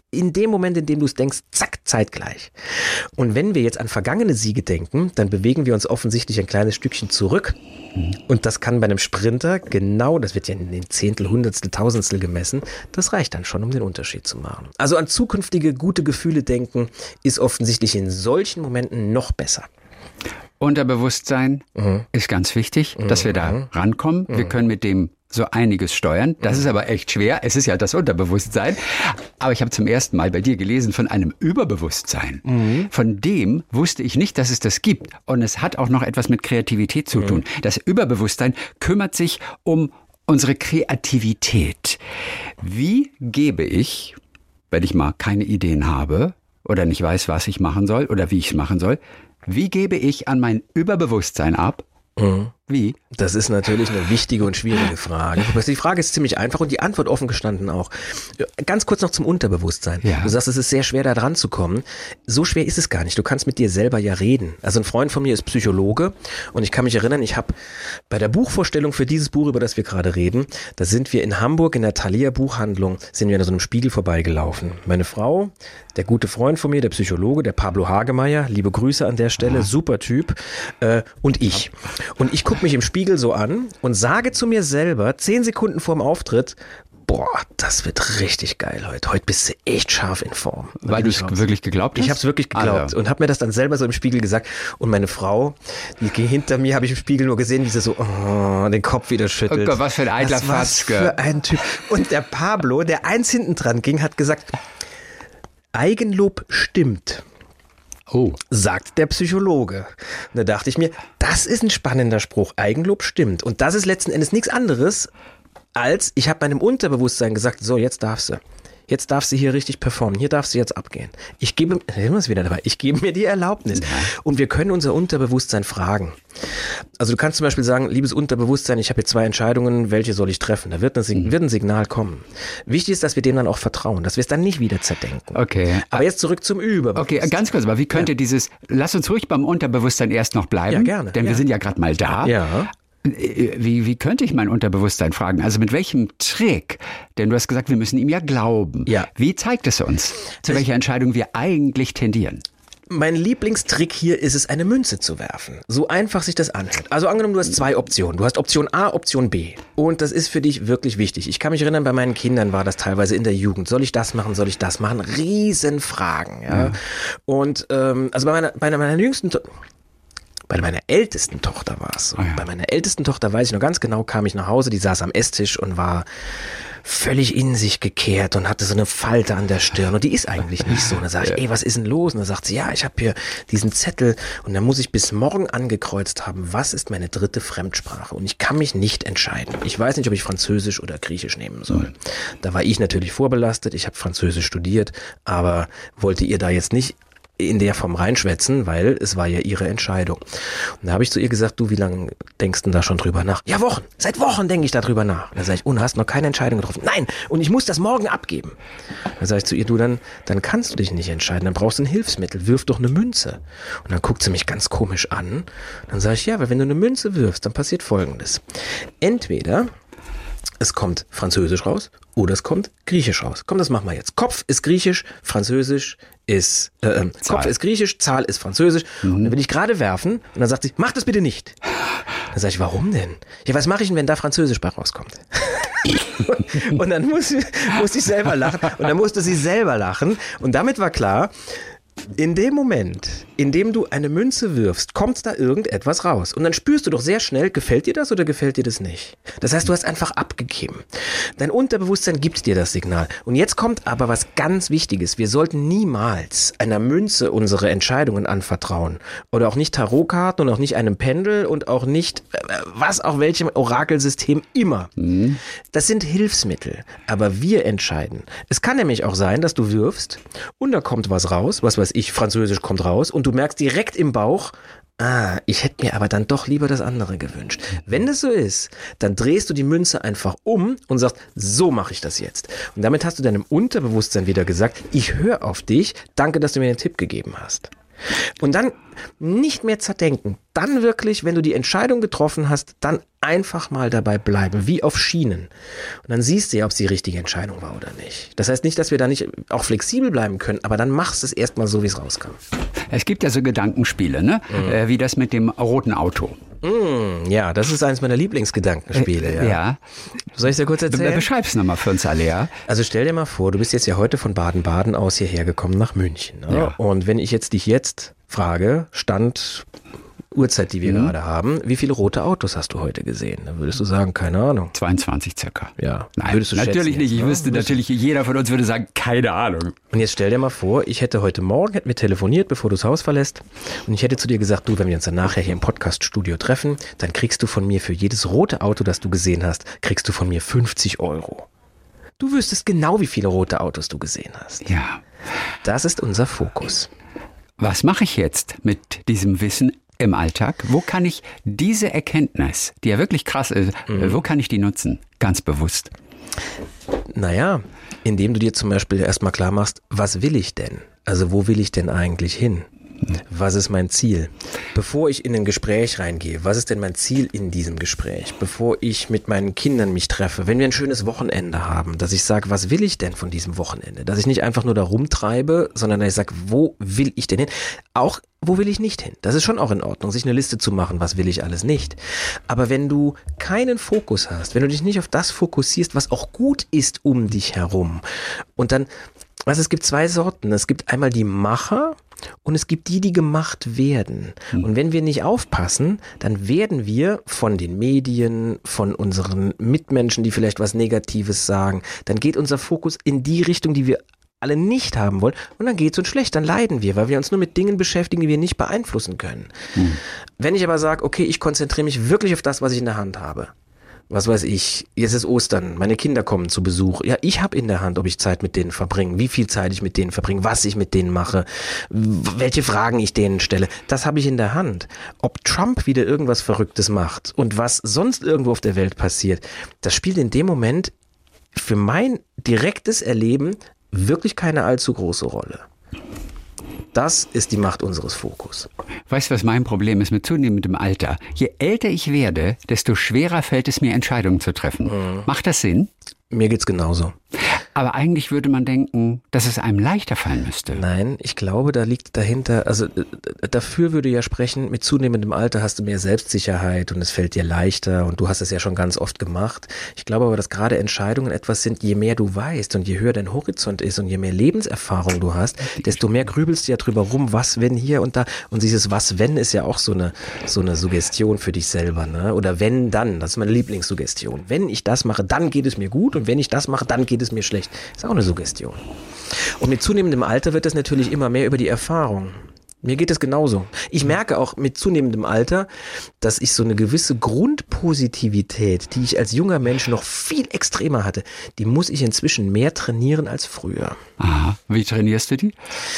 in dem Moment, in dem du es denkst, zack, zeitgleich. Und wenn wir jetzt an vergangene Siege denken, dann bewegen wir uns offensichtlich ein kleines Stückchen zurück. Und das kann bei einem Sprinter genau, das wird ja in den Zehntel, Hundertstel, Tausendstel gemessen, das reicht dann schon, um den Unterschied zu machen. Also an zukünftige gute Gefühle denken ist offensichtlich in solchen Momenten noch besser. Unterbewusstsein ist ganz wichtig, dass wir da rankommen. Wir können mit dem so einiges steuern. Das ist aber echt schwer. Es ist ja das Unterbewusstsein. Aber ich habe zum ersten Mal bei dir gelesen von einem Überbewusstsein. Von dem wusste ich nicht, dass es das gibt. Und es hat auch noch etwas mit Kreativität zu tun. Das Überbewusstsein kümmert sich um unsere Kreativität. Wie gebe ich, wenn ich mal keine Ideen habe oder nicht weiß, was ich machen soll oder wie ich es machen soll, wie gebe ich an mein Überbewusstsein ab? Wie? Das ist natürlich eine wichtige und schwierige Frage. Die Frage ist ziemlich einfach und die Antwort offen gestanden auch. Ganz kurz noch zum Unterbewusstsein. Ja. Du sagst, es ist sehr schwer, da dran zu kommen. So schwer ist es gar nicht. Du kannst mit dir selber ja reden. Also ein Freund von mir ist Psychologe und ich kann mich erinnern, ich habe bei der Buchvorstellung für dieses Buch, über das wir gerade reden, da sind wir in Hamburg in der Thalia Buchhandlung, sind wir an so einem Spiegel vorbeigelaufen. Meine Frau, der gute Freund von mir, der Psychologe, der Pablo Hagemeyer, liebe Grüße an der Stelle, super Typ, und ich. Und ich gucke mich im Spiegel so an und sage zu mir selber, 10 Sekunden vorm Auftritt, boah, das wird richtig geil heute. Heute bist du echt scharf in Form. Weil du es wirklich geglaubt hast? Ich habe es wirklich geglaubt und habe mir das dann selber so im Spiegel gesagt. Und meine Frau, die ging hinter mir, habe ich im Spiegel nur gesehen, wie sie so den Kopf wieder schüttelt. Oh Gott, was für ein eitler Fatzke. Was für ein Typ. Und der Pablo, der eins hinten dran ging, hat gesagt, Eigenlob stimmt. Oh. Sagt der Psychologe. Und da dachte ich mir, das ist ein spannender Spruch. Eigenlob stimmt. Und das ist letzten Endes nichts anderes, als ich habe meinem Unterbewusstsein gesagt, so, jetzt darfst du. Jetzt darfst du hier richtig performen. Hier darfst du jetzt abgehen. Ich gebe mir die Erlaubnis. Und wir können unser Unterbewusstsein fragen. Also du kannst zum Beispiel sagen, liebes Unterbewusstsein, ich habe hier 2 Entscheidungen, welche soll ich treffen? Da wird ein Signal kommen. Wichtig ist, dass wir dem dann auch vertrauen, dass wir es dann nicht wieder zerdenken. Okay. Aber jetzt zurück zum Überbewusstsein. Okay, ganz kurz, aber wie könnte lass uns ruhig beim Unterbewusstsein erst noch bleiben. Ja, gerne. Denn wir sind ja gerade mal da. Ja. Wie könnte ich mein Unterbewusstsein fragen? Also mit welchem Trick? Denn du hast gesagt, wir müssen ihm ja glauben. Ja. Wie zeigt es uns, zu welcher Entscheidung wir eigentlich tendieren? Mein Lieblingstrick hier ist es, eine Münze zu werfen. So einfach sich das anhört. Also angenommen, du hast 2 Optionen. Du hast Option A, Option B. Und das ist für dich wirklich wichtig. Ich kann mich erinnern, bei meinen Kindern war das teilweise in der Jugend. Soll ich das machen? Soll ich das machen? Riesenfragen. Ja. Und also bei meiner ältesten Tochter war es so. Oh ja. Bei meiner ältesten Tochter weiß ich noch ganz genau, kam ich nach Hause, die saß am Esstisch und war völlig in sich gekehrt und hatte so eine Falte an der Stirn. Und die ist eigentlich nicht so. Und dann sage ich, ey, was ist denn los? Und dann sagt sie, ja, ich habe hier diesen Zettel und dann muss ich bis morgen angekreuzt haben, was ist meine 3. Fremdsprache? Und ich kann mich nicht entscheiden. Ich weiß nicht, ob ich Französisch oder Griechisch nehmen soll. Da war ich natürlich vorbelastet. Ich habe Französisch studiert, aber wollte ihr da jetzt nicht in der Form reinschwätzen, weil es war ja ihre Entscheidung. Und da habe ich zu ihr gesagt, du, wie lange denkst du da schon drüber nach? Ja, Wochen. Seit Wochen denke ich da drüber nach. Und dann sage ich, du hast noch keine Entscheidung getroffen. Nein, und ich muss das morgen abgeben. Dann sage ich zu ihr, du, dann kannst du dich nicht entscheiden. Dann brauchst du ein Hilfsmittel. Wirf doch eine Münze. Und dann guckt sie mich ganz komisch an. Dann sage ich, ja, weil wenn du eine Münze wirfst, dann passiert Folgendes. Entweder es kommt Französisch raus oder es kommt Griechisch raus. Komm, das machen wir jetzt. Kopf ist Griechisch, Französisch ist Kopf ist Griechisch, Zahl ist Französisch. Und dann will ich gerade werfen und dann sagt sie, mach das bitte nicht. Dann sage ich, warum denn? Ja, was mache ich denn, wenn da Französisch bei rauskommt? Und dann muss ich selber lachen und dann musste sie selber lachen und damit war klar, in dem Moment, in dem du eine Münze wirfst, kommt da irgendetwas raus. Und dann spürst du doch sehr schnell, gefällt dir das oder gefällt dir das nicht? Das heißt, du hast einfach abgegeben. Dein Unterbewusstsein gibt dir das Signal. Und jetzt kommt aber was ganz Wichtiges. Wir sollten niemals einer Münze unsere Entscheidungen anvertrauen. Oder auch nicht Tarotkarten und auch nicht einem Pendel und auch nicht, welchem Orakelsystem immer. Das sind Hilfsmittel. Aber wir entscheiden. Es kann nämlich auch sein, dass du wirfst und da kommt was raus, was weiß ich, Französisch kommt raus und du merkst direkt im Bauch, ich hätte mir aber dann doch lieber das andere gewünscht. Wenn das so ist, dann drehst du die Münze einfach um und sagst, so mache ich das jetzt. Und damit hast du deinem Unterbewusstsein wieder gesagt, ich höre auf dich, danke, dass du mir den Tipp gegeben hast. Und dann nicht mehr zerdenken. Dann wirklich, wenn du die Entscheidung getroffen hast, dann einfach mal dabei bleiben, wie auf Schienen. Und dann siehst du ja, ob es die richtige Entscheidung war oder nicht. Das heißt nicht, dass wir da nicht auch flexibel bleiben können, aber dann machst du es erstmal so, wie es rauskam. Es gibt ja so Gedankenspiele, ne? Wie das mit dem roten Auto. Ja, das ist eines meiner Lieblingsgedankenspiele. Ja. Soll ich dir kurz erzählen? Beschreib's nochmal für uns alle, ja. Also stell dir mal vor, du bist jetzt ja heute von Baden-Baden aus hierher gekommen nach München. Ne? Ja. Und wenn ich dich jetzt frage, Stand, Uhrzeit, die wir gerade haben, wie viele rote Autos hast du heute gesehen? Dann würdest du sagen, keine Ahnung. 22 circa. Ja. Nein, würdest du natürlich schätzen nicht. jetzt, Ich wüsste natürlich, jeder von uns würde sagen, keine Ahnung. Und jetzt stell dir mal vor, ich hätte heute Morgen mit mir telefoniert, bevor du das Haus verlässt. Und ich hätte zu dir gesagt, du, wenn wir uns dann nachher hier im Podcast-Studio treffen, dann kriegst du von mir für jedes rote Auto, das du gesehen hast, kriegst du von mir 50 €. Du wüsstest genau, wie viele rote Autos du gesehen hast. Ja. Das ist unser Fokus. Was mache ich jetzt mit diesem Wissen im Alltag? Wo kann ich diese Erkenntnis, die ja wirklich krass ist, wo kann ich die nutzen? Ganz bewusst. Naja, indem du dir zum Beispiel erstmal klar machst, was will ich denn? Also wo will ich denn eigentlich hin? Was ist mein Ziel? Bevor ich in ein Gespräch reingehe, was ist denn mein Ziel in diesem Gespräch? Bevor ich mit meinen Kindern mich treffe, wenn wir ein schönes Wochenende haben, dass ich sage, was will ich denn von diesem Wochenende? Dass ich nicht einfach nur da rumtreibe, sondern dass ich sage, wo will ich denn hin? Auch, wo will ich nicht hin? Das ist schon auch in Ordnung, sich eine Liste zu machen, was will ich alles nicht. Aber wenn du keinen Fokus hast, wenn du dich nicht auf das fokussierst, was auch gut ist um dich herum und dann, also es gibt zwei Sorten. Es gibt einmal die Macher und es gibt die gemacht werden. Und wenn wir nicht aufpassen, dann werden wir von den Medien, von unseren Mitmenschen, die vielleicht was Negatives sagen, dann geht unser Fokus in die Richtung, die wir alle nicht haben wollen. Und dann geht es uns schlecht, dann leiden wir, weil wir uns nur mit Dingen beschäftigen, die wir nicht beeinflussen können. Wenn ich aber sage, okay, ich konzentriere mich wirklich auf das, was ich in der Hand habe. Was weiß ich, jetzt ist Ostern, meine Kinder kommen zu Besuch. Ja, ich habe in der Hand, ob ich Zeit mit denen verbringe, wie viel Zeit ich mit denen verbringe, was ich mit denen mache, welche Fragen ich denen stelle. Das habe ich in der Hand. Ob Trump wieder irgendwas Verrücktes macht und was sonst irgendwo auf der Welt passiert, das spielt in dem Moment für mein direktes Erleben wirklich keine allzu große Rolle. Das ist die Macht unseres Fokus. Weißt du, was mein Problem ist mit zunehmendem Alter? Je älter ich werde, desto schwerer fällt es mir, Entscheidungen zu treffen. Macht das Sinn? Mir geht's genauso. Aber eigentlich würde man denken, dass es einem leichter fallen müsste. Nein, ich glaube, da liegt dahinter, also dafür würde ja sprechen, mit zunehmendem Alter hast du mehr Selbstsicherheit und es fällt dir leichter und du hast es ja schon ganz oft gemacht. Ich glaube aber, dass gerade Entscheidungen etwas sind, je mehr du weißt und je höher dein Horizont ist und je mehr Lebenserfahrung du hast, desto mehr grübelst du ja drüber rum, was, wenn hier und da. Und dieses was, wenn ist ja auch so eine Suggestion für dich selber, ne? Oder wenn, dann, das ist meine Lieblingssuggestion. Wenn ich das mache, dann geht es mir gut und wenn ich das mache, dann geht es mir schlecht. Ist auch eine Suggestion. Und mit zunehmendem Alter wird das natürlich immer mehr über die Erfahrung. Mir geht es genauso. Ich merke auch mit zunehmendem Alter, dass ich so eine gewisse Grundpositivität, die ich als junger Mensch noch viel extremer hatte, die muss ich inzwischen mehr trainieren als früher. Aha. Wie trainierst du die?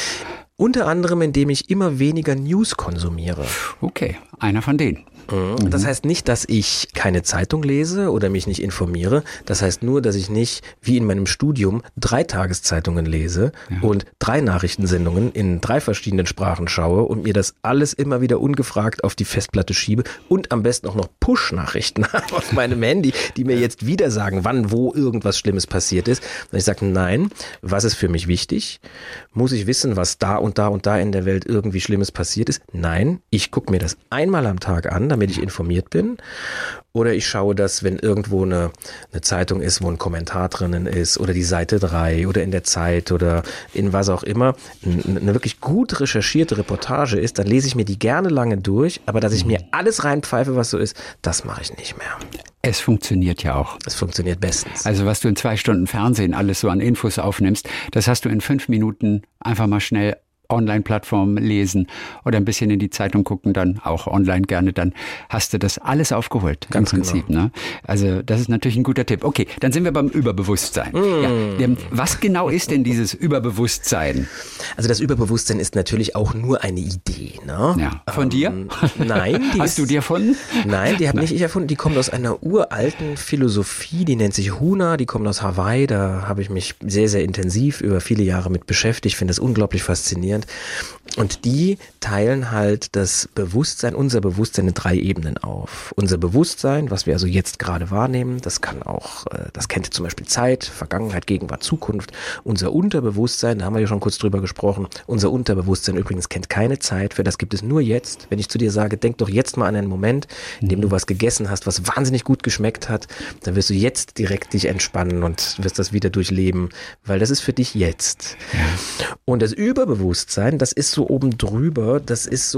Unter anderem, indem ich immer weniger News konsumiere. Okay, einer von denen. Das heißt nicht, dass ich keine Zeitung lese oder mich nicht informiere. Das heißt nur, dass ich nicht, wie in meinem Studium, 3 Tageszeitungen lese und 3 Nachrichtensendungen in 3 verschiedenen Sprachen schaue und mir das alles immer wieder ungefragt auf die Festplatte schiebe und am besten auch noch Push-Nachrichten habe auf meinem Handy, die mir jetzt wieder sagen, wann, wo irgendwas Schlimmes passiert ist. Und ich sage, nein, was ist für mich wichtig? Muss ich wissen, was da und da und da in der Welt irgendwie Schlimmes passiert ist? Nein, ich gucke mir das einmal am Tag an, damit ich informiert bin. Oder ich schaue das, wenn irgendwo eine Zeitung ist, wo ein Kommentar drinnen ist oder die Seite 3 oder in der Zeit oder in was auch immer, eine wirklich gut recherchierte Reportage ist, dann lese ich mir die gerne lange durch, aber dass ich mir alles reinpfeife, was so ist, das mache ich nicht mehr. Es funktioniert ja auch. Es funktioniert bestens. Also was du in 2 Stunden Fernsehen alles so an Infos aufnimmst, das hast du in 5 Minuten einfach mal schnell Online-Plattformen lesen oder ein bisschen in die Zeitung gucken, dann auch online gerne, dann hast du das alles aufgeholt. Ganz im Prinzip. Genau. Ne? Also das ist natürlich ein guter Tipp. Okay, dann sind wir beim Überbewusstsein. Ja, was genau ist denn dieses Überbewusstsein? Also das Überbewusstsein ist natürlich auch nur eine Idee. Ne? Ja. Von dir? Nein. Hast du die erfunden? Nein, die habe nicht ich erfunden. Die kommt aus einer uralten Philosophie, die nennt sich Huna, die kommt aus Hawaii. Da habe ich mich sehr, sehr intensiv über viele Jahre mit beschäftigt. Ich finde das unglaublich faszinierend. Neuroscience. Und die teilen halt das Bewusstsein, unser Bewusstsein in 3 Ebenen auf. Unser Bewusstsein, was wir also jetzt gerade wahrnehmen, das kann auch, das kennt zum Beispiel Zeit, Vergangenheit, Gegenwart, Zukunft. Unser Unterbewusstsein, da haben wir ja schon kurz drüber gesprochen, unser Unterbewusstsein übrigens kennt keine Zeit, für das gibt es nur jetzt. Wenn ich zu dir sage, denk doch jetzt mal an einen Moment, in dem du was gegessen hast, was wahnsinnig gut geschmeckt hat, dann wirst du jetzt direkt dich entspannen und wirst das wieder durchleben, weil das ist für dich jetzt. Ja. Und das Überbewusstsein, das ist so oben drüber, das ist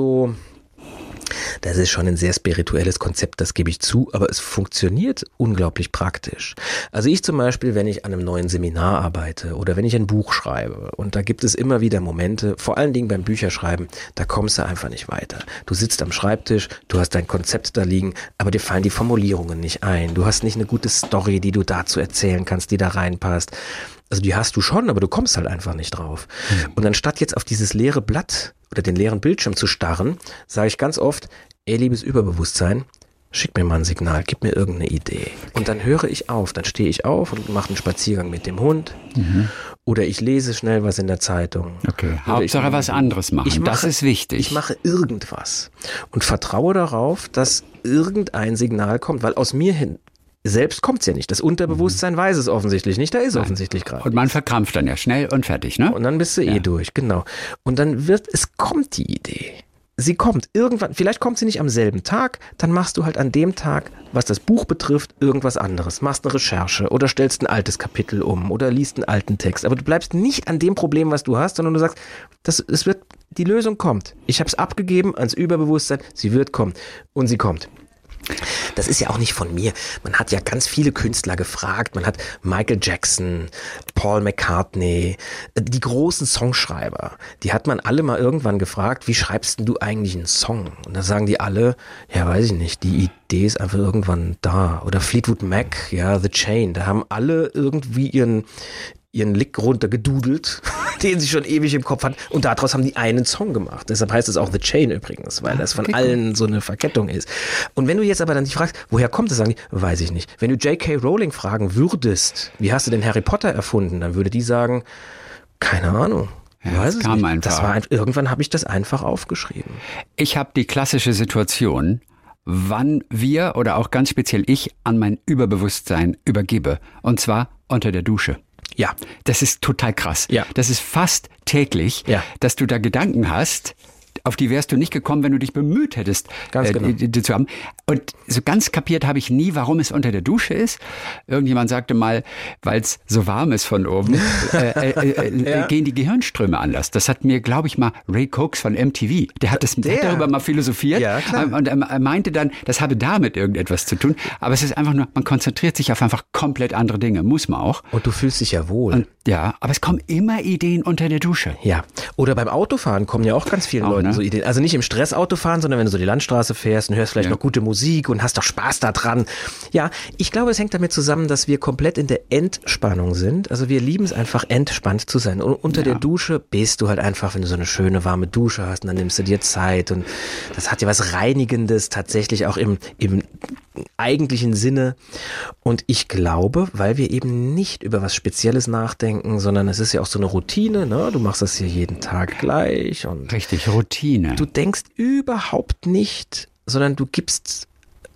schon ein sehr spirituelles Konzept, das gebe ich zu, aber es funktioniert unglaublich praktisch. Also ich zum Beispiel, wenn ich an einem neuen Seminar arbeite oder wenn ich ein Buch schreibe und da gibt es immer wieder Momente, vor allen Dingen beim Bücherschreiben, da kommst du einfach nicht weiter. Du sitzt am Schreibtisch, du hast dein Konzept da liegen, aber dir fallen die Formulierungen nicht ein. Du hast nicht eine gute Story, die du dazu erzählen kannst, die da reinpasst. Also die hast du schon, aber du kommst halt einfach nicht drauf. Und anstatt jetzt auf dieses leere Blatt oder den leeren Bildschirm zu starren, sage ich ganz oft, ey, liebes Überbewusstsein, schick mir mal ein Signal, gib mir irgendeine Idee. Und dann höre ich auf, dann stehe ich auf und mache einen Spaziergang mit dem Hund. Oder ich lese schnell was in der Zeitung. Okay, Hauptsache was anderes machen, das ist wichtig. Ich mache irgendwas und vertraue darauf, dass irgendein Signal kommt, weil aus mir hin selbst kommt's ja nicht. Das Unterbewusstsein weiß es offensichtlich nicht. Da ist offensichtlich gerade. Und man verkrampft dann ja schnell und fertig, ne? Und dann bist du durch, genau. Und dann kommt die Idee. Sie kommt irgendwann, vielleicht kommt sie nicht am selben Tag, dann machst du halt an dem Tag, was das Buch betrifft, irgendwas anderes. Machst eine Recherche oder stellst ein altes Kapitel um oder liest einen alten Text. Aber du bleibst nicht an dem Problem, was du hast, sondern du sagst, die Lösung kommt. Ich habe es abgegeben ans Überbewusstsein, sie wird kommen. Und sie kommt. Das ist ja auch nicht von mir. Man hat ja ganz viele Künstler gefragt. Man hat Michael Jackson, Paul McCartney, die großen Songschreiber. Die hat man alle mal irgendwann gefragt, wie schreibst denn du eigentlich einen Song? Und da sagen die alle, ja, weiß ich nicht, die Idee ist einfach irgendwann da. Oder Fleetwood Mac, ja, The Chain. Da haben alle irgendwie ihren Lick runtergedudelt, den sie schon ewig im Kopf hatten. Und daraus haben die einen Song gemacht. Deshalb heißt es auch The Chain übrigens, weil das von allen so eine Verkettung ist. Und wenn du jetzt aber dann dich fragst, woher kommt das, sagen die, weiß ich nicht. Wenn du J.K. Rowling fragen würdest, wie hast du denn Harry Potter erfunden, dann würde die sagen, keine Ahnung. Ja, das kam einfach. Irgendwann habe ich das einfach aufgeschrieben. Ich habe die klassische Situation, wann wir oder auch ganz speziell ich an mein Überbewusstsein übergebe. Und zwar unter der Dusche. Ja. Das ist total krass. Ja. Das ist fast täglich, dass du da Gedanken hast, auf die wärst du nicht gekommen, wenn du dich bemüht hättest, die zu haben. Und so ganz kapiert habe ich nie, warum es unter der Dusche ist. Irgendjemand sagte mal, weil es so warm ist von oben, gehen die Gehirnströme anders. Das hat mir, glaube ich, mal Ray Cox von MTV, der hat darüber mal philosophiert. Ja, klar. Und er meinte dann, das habe damit irgendetwas zu tun. Aber es ist einfach nur, man konzentriert sich auf einfach komplett andere Dinge. Muss man auch. Und du fühlst dich ja wohl. Und, ja, aber es kommen immer Ideen unter der Dusche. Ja. Oder beim Autofahren kommen ja auch ganz viele Leute so Ideen. Also nicht im Stressautofahren, sondern wenn du so die Landstraße fährst und hörst vielleicht noch gute Musik und hast doch Spaß da dran. Ja, ich glaube, es hängt damit zusammen, dass wir komplett in der Entspannung sind. Also wir lieben es einfach, entspannt zu sein. Und unter der Dusche bist du halt einfach, wenn du so eine schöne warme Dusche hast, und dann nimmst du dir Zeit und das hat ja was Reinigendes tatsächlich auch im eigentlichen Sinne. Und ich glaube, weil wir eben nicht über was Spezielles nachdenken, sondern es ist ja auch so eine Routine, ne? Du machst das hier jeden Tag gleich und richtig, Routine. Du denkst überhaupt nicht, sondern du gibst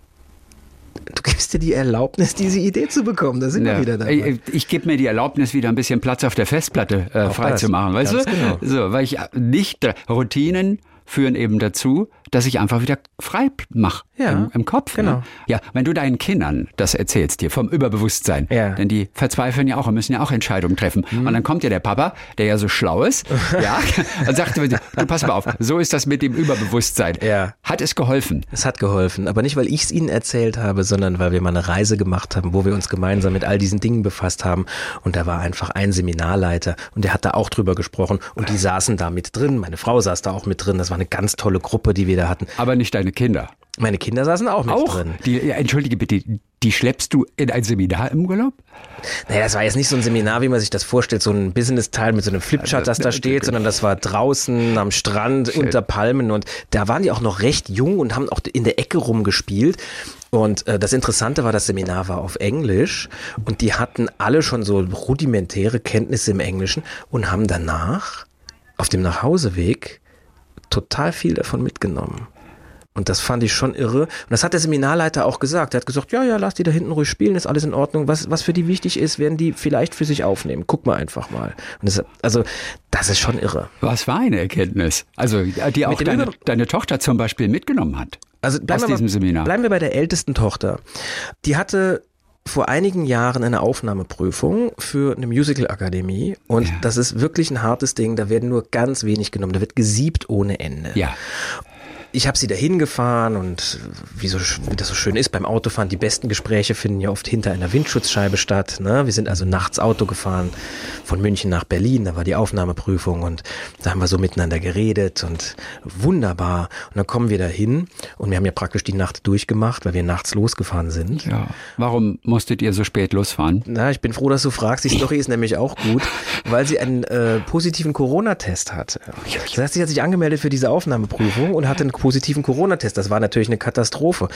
dir die Erlaubnis, diese Idee zu bekommen. Da sind wir wieder dabei. Ich gebe mir die Erlaubnis, wieder ein bisschen Platz auf der Festplatte freizumachen, weißt du? Genau. So, weil ich Routinen führen eben dazu, dass ich einfach wieder frei mache im Kopf. Genau. Ne? Ja, wenn du deinen Kindern das erzählst dir vom Überbewusstsein, denn die verzweifeln ja auch und müssen ja auch Entscheidungen treffen. Und dann kommt ja der Papa, der ja so schlau ist, und sagt, du pass mal auf, so ist das mit dem Überbewusstsein. Ja. Hat es geholfen? Es hat geholfen, aber nicht, weil ich es ihnen erzählt habe, sondern weil wir mal eine Reise gemacht haben, wo wir uns gemeinsam mit all diesen Dingen befasst haben. Und da war einfach ein Seminarleiter und der hat da auch drüber gesprochen und die saßen da mit drin. Meine Frau saß da auch mit drin. Das war eine ganz tolle Gruppe, die wir da hatten. Aber nicht deine Kinder. Meine Kinder saßen auch mit drin. Entschuldige bitte, die schleppst du in ein Seminar im Urlaub? Naja, das war jetzt nicht so ein Seminar, wie man sich das vorstellt, so ein Business-Teil mit so einem Flipchart, das da steht, sondern das war draußen am Strand unter Palmen und da waren die auch noch recht jung und haben auch in der Ecke rumgespielt. Und das Interessante war, das Seminar war auf Englisch und die hatten alle schon so rudimentäre Kenntnisse im Englischen und haben danach auf dem Nachhauseweg total viel davon mitgenommen. Und das fand ich schon irre. Und das hat der Seminarleiter auch gesagt. Er hat gesagt, ja, lass die da hinten ruhig spielen, ist alles in Ordnung. Was für die wichtig ist, werden die vielleicht für sich aufnehmen. Guck mal einfach mal. Und das ist schon irre. Was war eine Erkenntnis? Also, die auch deine Tochter zum Beispiel mitgenommen hat. Also aus diesem Seminar. Bleiben wir bei der ältesten Tochter. Die hatte vor einigen Jahren eine Aufnahmeprüfung für eine Musical-Akademie. Und das ist wirklich ein hartes Ding. Da werden nur ganz wenig genommen. Da wird gesiebt ohne Ende. Ja. Ich habe sie dahin gefahren und wie das so schön ist beim Autofahren, die besten Gespräche finden ja oft hinter einer Windschutzscheibe statt. Ne? Wir sind also nachts Auto gefahren von München nach Berlin, da war die Aufnahmeprüfung und da haben wir so miteinander geredet und wunderbar. Und dann kommen wir da hin und wir haben ja praktisch die Nacht durchgemacht, weil wir nachts losgefahren sind. Ja. Warum musstet ihr so spät losfahren? Na, ich bin froh, dass du fragst. Die Story ist nämlich auch gut, weil sie einen positiven Corona-Test hatte. Das heißt, sie hat sich angemeldet für diese Aufnahmeprüfung und hatte einen positiven Corona-Test. Das war natürlich eine Katastrophe.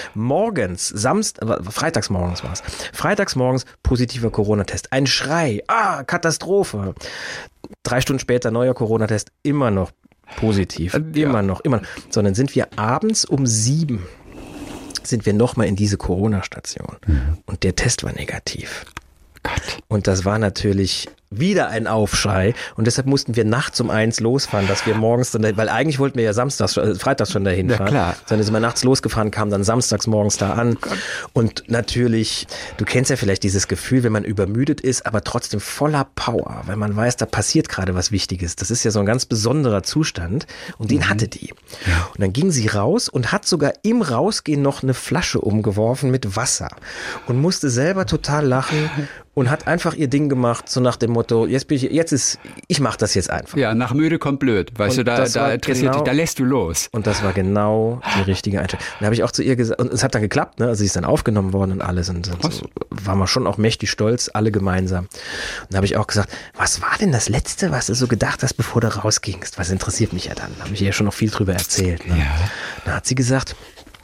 Freitags morgens war es. Freitags morgens positiver Corona-Test. Ein Schrei. Katastrophe. 3 Stunden später neuer Corona-Test. Immer noch positiv. Immer noch. So, dann sind wir abends um 7 sind wir nochmal in diese Corona-Station. Und der Test war negativ. Gott. Und das war natürlich wieder ein Aufschrei und deshalb mussten wir nachts um 1 losfahren, dass wir morgens dann, weil eigentlich wollten wir ja freitags schon dahin fahren. Klar. Dann sind wir nachts losgefahren, kamen dann samstags morgens da an und natürlich, du kennst ja vielleicht dieses Gefühl, wenn man übermüdet ist, aber trotzdem voller Power, weil man weiß, da passiert gerade was Wichtiges. Das ist ja so ein ganz besonderer Zustand und den hatte die. Ja. Und dann ging sie raus und hat sogar im Rausgehen noch eine Flasche umgeworfen mit Wasser und musste selber total lachen und hat einfach ihr Ding gemacht, so nach dem Motto, ich mach das jetzt einfach. Ja, nach müde kommt blöd, weißt du, da interessiert dich, da lässt du los. Und das war genau die richtige Einstellung. Dann habe ich auch zu ihr gesagt, und es hat dann geklappt, ne? Also sie ist dann aufgenommen worden und alles und so waren wir schon auch mächtig stolz, alle gemeinsam. Und dann habe ich auch gesagt, was war denn das Letzte, was du so gedacht hast, bevor du rausgingst? Was interessiert mich ja dann? Da habe ich ihr schon noch viel drüber erzählt. Ne? Ja. Dann hat sie gesagt,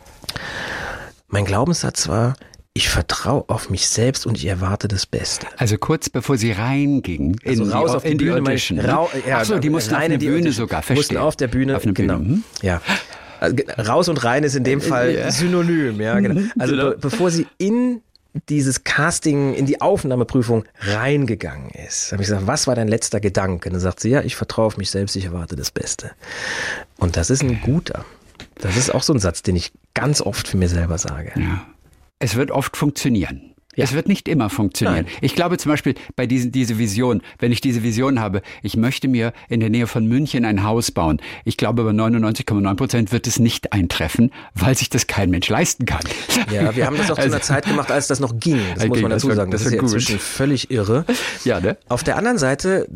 mein Glaubenssatz war, ich vertraue auf mich selbst und ich erwarte das Beste. Also kurz bevor sie reinging, raus auf die Bühne, Audition. Achso, die mussten auf eine Bühne sogar, verstehen. Mussten auf der Bühne, genau. Ja. Also, raus und rein ist in dem Fall synonym, ja, genau. Also bevor sie in dieses Casting, in die Aufnahmeprüfung reingegangen ist, habe ich gesagt, was war dein letzter Gedanke? Und dann sagt sie, ja, ich vertraue auf mich selbst, ich erwarte das Beste. Und das ist ein guter. Das ist auch so ein Satz, den ich ganz oft für mir selber sage. Ja. Es wird oft funktionieren. Ja. Es wird nicht immer funktionieren. Nein. Ich glaube zum Beispiel bei diese Vision, wenn ich diese Vision habe, ich möchte mir in der Nähe von München ein Haus bauen. Ich glaube, bei 99,9% wird es nicht eintreffen, weil sich das kein Mensch leisten kann. Ja, wir haben das auch zu einer Zeit gemacht, als das noch ging. Das muss man dazu sagen. Das ist ja inzwischen völlig irre. Ja, ne? Auf der anderen Seite,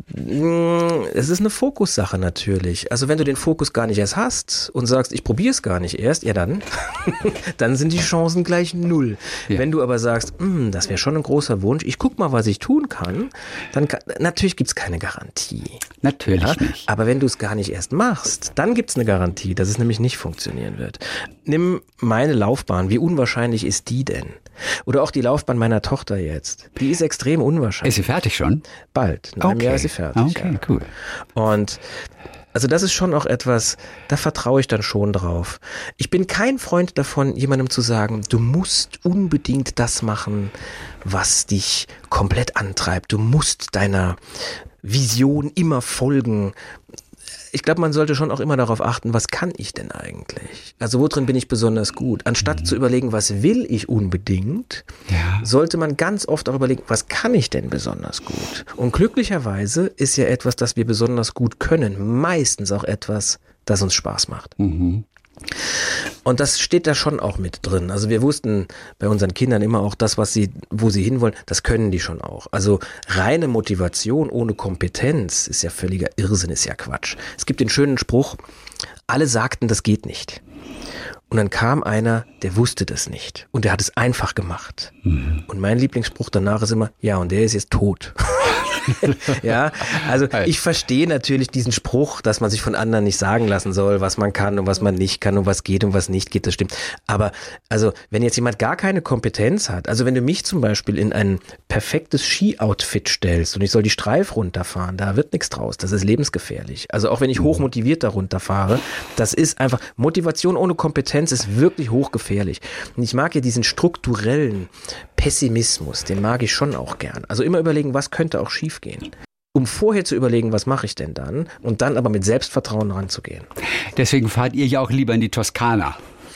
es ist eine Fokussache natürlich. Also wenn du den Fokus gar nicht erst hast und sagst, ich probiere es gar nicht erst, ja dann sind die Chancen gleich 0. Ja. Wenn du aber sagst, das wäre schon ein großer Wunsch, ich guck mal, was ich tun kann, dann natürlich gibt's keine Garantie. Natürlich nicht. Aber wenn du es gar nicht erst machst, dann gibt's eine Garantie, dass es nämlich nicht funktionieren wird. Nimm meine Laufbahn, wie unwahrscheinlich ist die denn? Oder auch die Laufbahn meiner Tochter jetzt. Die ist extrem unwahrscheinlich. Ist sie fertig schon? Bald. In einem Jahr ist sie fertig. Okay, cool. Und also das ist schon auch etwas, da vertraue ich dann schon drauf. Ich bin kein Freund davon, jemandem zu sagen, du musst unbedingt das machen, was dich komplett antreibt. Du musst deiner Vision immer folgen. Ich glaube, man sollte schon auch immer darauf achten, was kann ich denn eigentlich? Also worin bin ich besonders gut? Anstatt zu überlegen, was will ich unbedingt, sollte man ganz oft auch überlegen, was kann ich denn besonders gut? Und glücklicherweise ist ja etwas, das wir besonders gut können, meistens auch etwas, das uns Spaß macht. Mhm. Und das steht da schon auch mit drin. Also wir wussten bei unseren Kindern immer auch das, wo sie hinwollen, das können die schon auch. Also reine Motivation ohne Kompetenz ist ja völliger Irrsinn, ist ja Quatsch. Es gibt den schönen Spruch, alle sagten, das geht nicht. Und dann kam einer, der wusste das nicht. Und der hat es einfach gemacht. Mhm. Und mein Lieblingsspruch danach ist immer, ja, und der ist jetzt tot. Ja, also ich verstehe natürlich diesen Spruch, dass man sich von anderen nicht sagen lassen soll, was man kann und was man nicht kann und was geht und was nicht geht, das stimmt. Aber also wenn jetzt jemand gar keine Kompetenz hat, also wenn du mich zum Beispiel in ein perfektes Ski-Outfit stellst und ich soll die Streif runterfahren, da wird nichts draus, das ist lebensgefährlich. Also auch wenn ich hochmotiviert da runterfahre, das ist einfach, Motivation ohne Kompetenz ist wirklich hochgefährlich. Und ich mag ja diesen strukturellen Pessimismus, den mag ich schon auch gern. Also immer überlegen, was könnte auch schief gehen. Um vorher zu überlegen, was mache ich denn dann? Und dann aber mit Selbstvertrauen ranzugehen. Deswegen fahrt ihr ja auch lieber in die Toskana.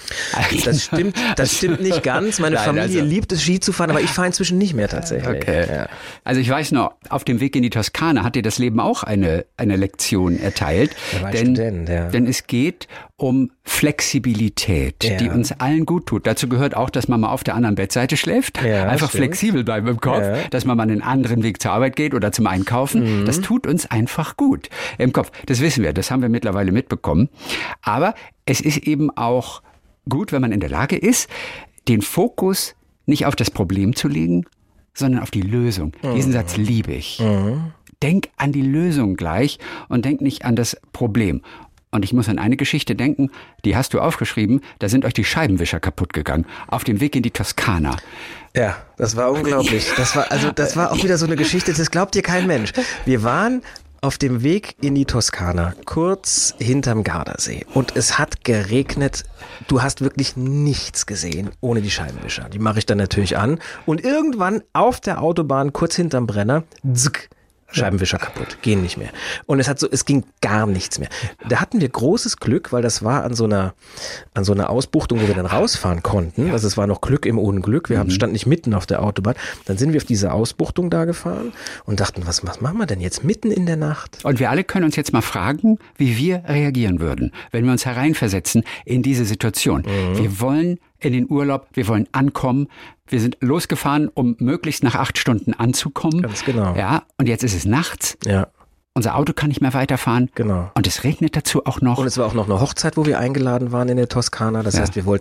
Das stimmt nicht ganz. Meine Familie liebt es, Ski zu fahren, aber ich fahre inzwischen nicht mehr tatsächlich. Okay. Ja. Also ich weiß noch, auf dem Weg in die Toskana hat dir das Leben auch eine Lektion erteilt. Da war ich Student, ja. Denn es geht um Flexibilität, die uns allen gut tut. Dazu gehört auch, dass man mal auf der anderen Bettseite schläft. Ja, einfach flexibel bleiben im Kopf, dass man mal einen anderen Weg zur Arbeit geht oder zum Einkaufen. Das tut uns einfach gut im Kopf. Das wissen wir, das haben wir mittlerweile mitbekommen. Aber es ist eben auch gut, wenn man in der Lage ist, den Fokus nicht auf das Problem zu legen, sondern auf die Lösung. Diesen Satz liebe ich. Denk an die Lösung gleich und denk nicht an das Problem. Und ich muss an eine Geschichte denken, die hast du aufgeschrieben, da sind euch die Scheibenwischer kaputt gegangen, auf dem Weg in die Toskana. Ja, das war unglaublich. Das war auch wieder so eine Geschichte, das glaubt dir kein Mensch. Wir waren auf dem Weg in die Toskana, kurz hinterm Gardasee. Und es hat geregnet. Du hast wirklich nichts gesehen ohne die Scheibenwischer. Die mache ich dann natürlich an. Und irgendwann auf der Autobahn, kurz hinterm Brenner, zck, Scheibenwischer kaputt, gehen nicht mehr. Und es ging gar nichts mehr. Da hatten wir großes Glück, weil das war an so einer Ausbuchtung, wo wir dann rausfahren konnten. Also es war noch Glück im Unglück. Wir standen nicht mitten auf der Autobahn. Dann sind wir auf diese Ausbuchtung da gefahren und dachten, was machen wir denn jetzt mitten in der Nacht? Und wir alle können uns jetzt mal fragen, wie wir reagieren würden, wenn wir uns hereinversetzen in diese Situation. Wir wollen in den Urlaub, wir wollen ankommen. Wir sind losgefahren, um möglichst nach 8 Stunden anzukommen. Ganz genau. Ja, und jetzt ist es nachts. Ja. Unser Auto kann nicht mehr weiterfahren. Genau. Und es regnet dazu auch noch. Und es war auch noch eine Hochzeit, wo wir eingeladen waren in der Toskana. Das heißt, es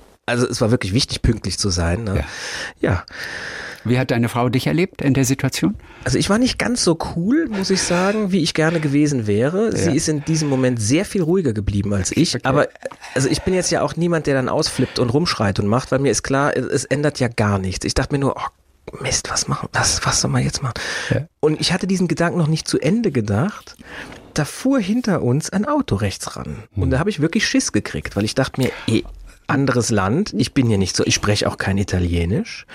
war wirklich wichtig, pünktlich zu sein. Ne? Ja. Wie hat deine Frau dich erlebt in der Situation? Also ich war nicht ganz so cool, muss ich sagen, wie ich gerne gewesen wäre. Ja. Sie ist in diesem Moment sehr viel ruhiger geblieben als ich. Okay. Aber also ich bin jetzt ja auch niemand, der dann ausflippt und rumschreit und macht, weil mir ist klar, es ändert ja gar nichts. Ich dachte mir nur, oh Mist, was soll man jetzt machen? Ja. Und ich hatte diesen Gedanken noch nicht zu Ende gedacht. Da fuhr hinter uns ein Auto rechts ran. Und da habe ich wirklich Schiss gekriegt, weil ich dachte mir, anderes Land, ich bin hier nicht so, ich spreche auch kein Italienisch,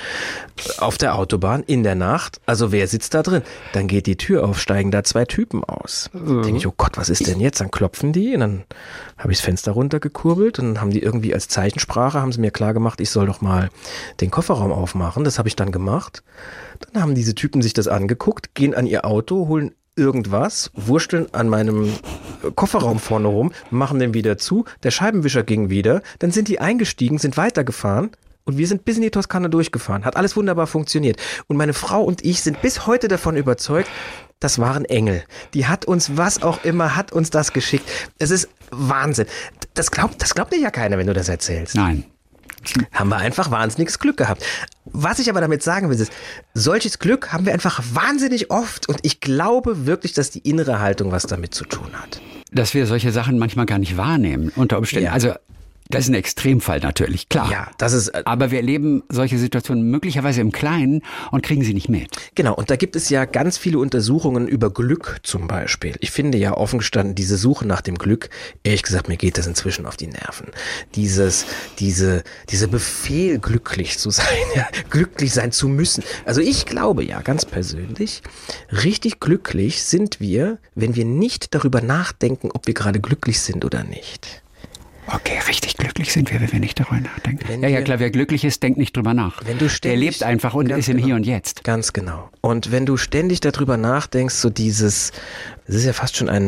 auf der Autobahn, in der Nacht, also wer sitzt da drin? Dann geht die Tür auf, steigen da 2 Typen aus. Denke ich, oh Gott, was ist denn jetzt? Dann klopfen die und dann habe ich das Fenster runtergekurbelt und dann haben die irgendwie als Zeichensprache, haben sie mir klar gemacht, ich soll doch mal den Kofferraum aufmachen, das habe ich dann gemacht. Dann haben diese Typen sich das angeguckt, gehen an ihr Auto, holen irgendwas, wursteln an meinem Kofferraum vorne rum, machen den wieder zu, der Scheibenwischer ging wieder, dann sind die eingestiegen, sind weitergefahren und wir sind bis in die Toskana durchgefahren. Hat alles wunderbar funktioniert. Und meine Frau und ich sind bis heute davon überzeugt, das waren Engel. Die hat uns, was auch immer, hat uns das geschickt. Es ist Wahnsinn. Das glaubt dir ja keiner, wenn du das erzählst. Nein. Haben wir einfach wahnsinniges Glück gehabt. Was ich aber damit sagen will, ist, solches Glück haben wir einfach wahnsinnig oft und ich glaube wirklich, dass die innere Haltung was damit zu tun hat. Dass wir solche Sachen manchmal gar nicht wahrnehmen, unter Umständen. Ja. Also das ist ein Extremfall natürlich, klar. Ja, das ist. Aber wir erleben solche Situationen möglicherweise im Kleinen und kriegen sie nicht mit. Genau, und da gibt es ja ganz viele Untersuchungen über Glück zum Beispiel. Ich finde ja offen gestanden, diese Suche nach dem Glück, ehrlich gesagt, mir geht das inzwischen auf die Nerven. Dieser Befehl, glücklich zu sein, ja, glücklich sein zu müssen. Also ich glaube ja, ganz persönlich, richtig glücklich sind wir, wenn wir nicht darüber nachdenken, ob wir gerade glücklich sind oder nicht. Okay, richtig glücklich sind wir, wenn wir nicht darüber nachdenken. Ja, klar, wer glücklich ist, denkt nicht drüber nach. Der lebt einfach und ist im Hier und Jetzt. Ganz genau. Und wenn du ständig darüber nachdenkst, so das ist ja fast schon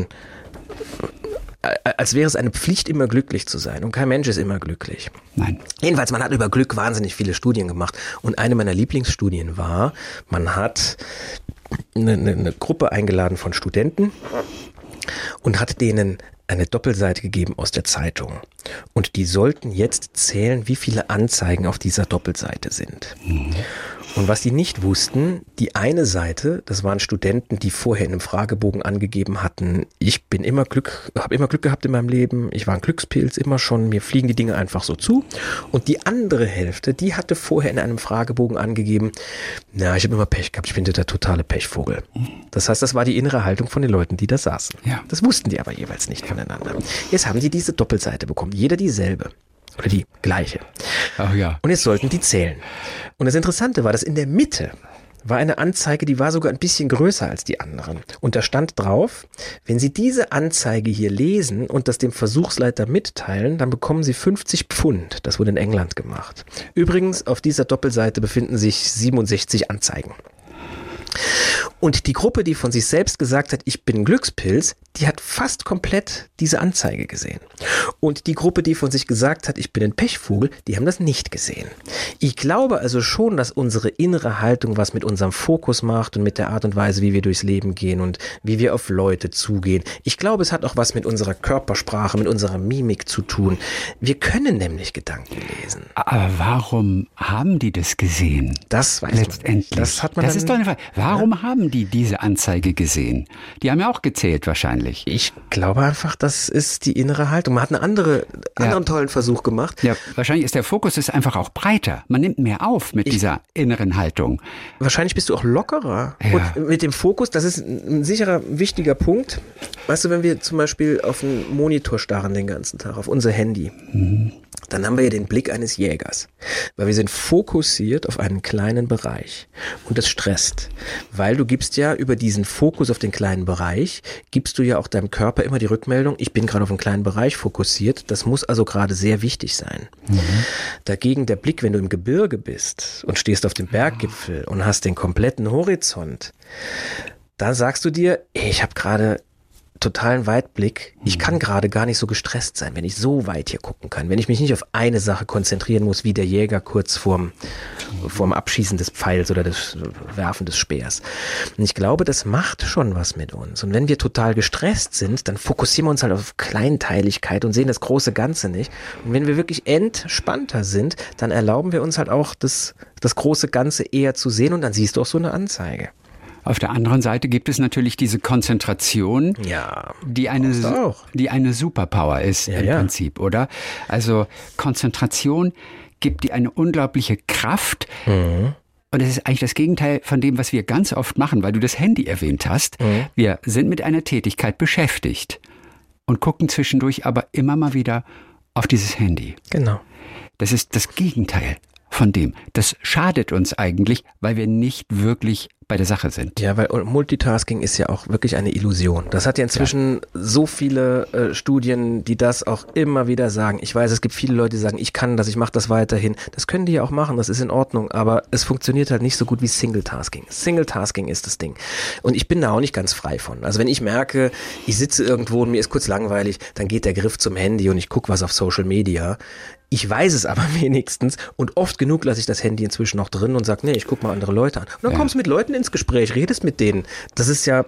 als wäre es eine Pflicht, immer glücklich zu sein. Und kein Mensch ist immer glücklich. Nein. Jedenfalls, man hat über Glück wahnsinnig viele Studien gemacht. Und eine meiner Lieblingsstudien war, man hat eine Gruppe eingeladen von Studenten und hat denen eine Doppelseite gegeben aus der Zeitung. Und die sollten jetzt zählen, wie viele Anzeigen auf dieser Doppelseite sind. Und was die nicht wussten, die eine Seite, das waren Studenten, die vorher in einem Fragebogen angegeben hatten, ich bin habe immer Glück gehabt in meinem Leben, ich war ein Glückspilz, immer schon, mir fliegen die Dinge einfach so zu. Und die andere Hälfte, die hatte vorher in einem Fragebogen angegeben, na, ich habe immer Pech gehabt, ich bin der totale Pechvogel. Das heißt, das war die innere Haltung von den Leuten, die da saßen. Ja. Das wussten die aber jeweils nicht voneinander. Jetzt haben die diese Doppelseite bekommen, jeder dieselbe. Oder die gleiche. Ach ja. Und jetzt sollten die zählen. Und das Interessante war, dass in der Mitte war eine Anzeige, die war sogar ein bisschen größer als die anderen. Und da stand drauf, wenn Sie diese Anzeige hier lesen und das dem Versuchsleiter mitteilen, dann bekommen Sie 50 Pfund. Das wurde in England gemacht. Übrigens, auf dieser Doppelseite befinden sich 67 Anzeigen. Und die Gruppe, die von sich selbst gesagt hat, ich bin ein Glückspilz, die hat fast komplett diese Anzeige gesehen. Und die Gruppe, die von sich gesagt hat, ich bin ein Pechvogel, die haben das nicht gesehen. Ich glaube also schon, dass unsere innere Haltung was mit unserem Fokus macht und mit der Art und Weise, wie wir durchs Leben gehen und wie wir auf Leute zugehen. Ich glaube, es hat auch was mit unserer Körpersprache, mit unserer Mimik zu tun. Wir können nämlich Gedanken lesen. Aber warum haben die das gesehen? Das weiß letztendlich. man. Das ist doch eine Frage. Warum haben die diese Anzeige gesehen? Die haben ja auch gezählt wahrscheinlich. Ich glaube einfach, das ist die innere Haltung. Man hat einen anderen tollen Versuch gemacht. Ja, wahrscheinlich ist der Fokus einfach auch breiter. Man nimmt mehr auf mit dieser inneren Haltung. Wahrscheinlich bist du auch lockerer. Ja. Und mit dem Fokus, das ist ein sicherer, wichtiger Punkt. Weißt du, wenn wir zum Beispiel auf einen Monitor starren den ganzen Tag, auf unser Handy, dann haben wir ja den Blick eines Jägers. Weil wir sind fokussiert auf einen kleinen Bereich. Und das stresst. Weil du gibst ja über diesen Fokus auf den kleinen Bereich, gibst du ja auch deinem Körper immer die Rückmeldung, ich bin gerade auf einen kleinen Bereich fokussiert. Das muss also gerade sehr wichtig sein. Dagegen der Blick, wenn du im Gebirge bist und stehst auf dem Berggipfel und hast den kompletten Horizont, da sagst du dir, ich habe gerade totalen Weitblick. Ich kann gerade gar nicht so gestresst sein, wenn ich so weit hier gucken kann, wenn ich mich nicht auf eine Sache konzentrieren muss, wie der Jäger kurz vorm Abschießen des Pfeils oder das Werfen des Speers. Und ich glaube, das macht schon was mit uns. Und wenn wir total gestresst sind, dann fokussieren wir uns halt auf Kleinteiligkeit und sehen das große Ganze nicht. Und wenn wir wirklich entspannter sind, dann erlauben wir uns halt auch das große Ganze eher zu sehen und dann siehst du auch so eine Anzeige. Auf der anderen Seite gibt es natürlich diese Konzentration, die eine Superpower ist im Prinzip, oder? Also Konzentration gibt dir eine unglaubliche Kraft. Und das ist eigentlich das Gegenteil von dem, was wir ganz oft machen, weil du das Handy erwähnt hast. Wir sind mit einer Tätigkeit beschäftigt und gucken zwischendurch aber immer mal wieder auf dieses Handy. Genau. Das ist das Gegenteil von dem. Das schadet uns eigentlich, weil wir nicht wirklich bei der Sache sind. Ja, weil Multitasking ist ja auch wirklich eine Illusion. Das hat ja inzwischen so viele Studien, die das auch immer wieder sagen. Ich weiß, es gibt viele Leute, die sagen, ich kann das, ich mache das weiterhin. Das können die ja auch machen, das ist in Ordnung, aber es funktioniert halt nicht so gut wie Singletasking. Singletasking ist das Ding. Und ich bin da auch nicht ganz frei von. Also wenn ich merke, ich sitze irgendwo und mir ist kurz langweilig, dann geht der Griff zum Handy und ich gucke was auf Social Media. Ich weiß es aber wenigstens und oft genug lasse ich das Handy inzwischen noch drin und sage, nee, ich gucke mal andere Leute an. Und dann kommst du mit Leuten ins Gespräch, redest mit denen. Das ist ja,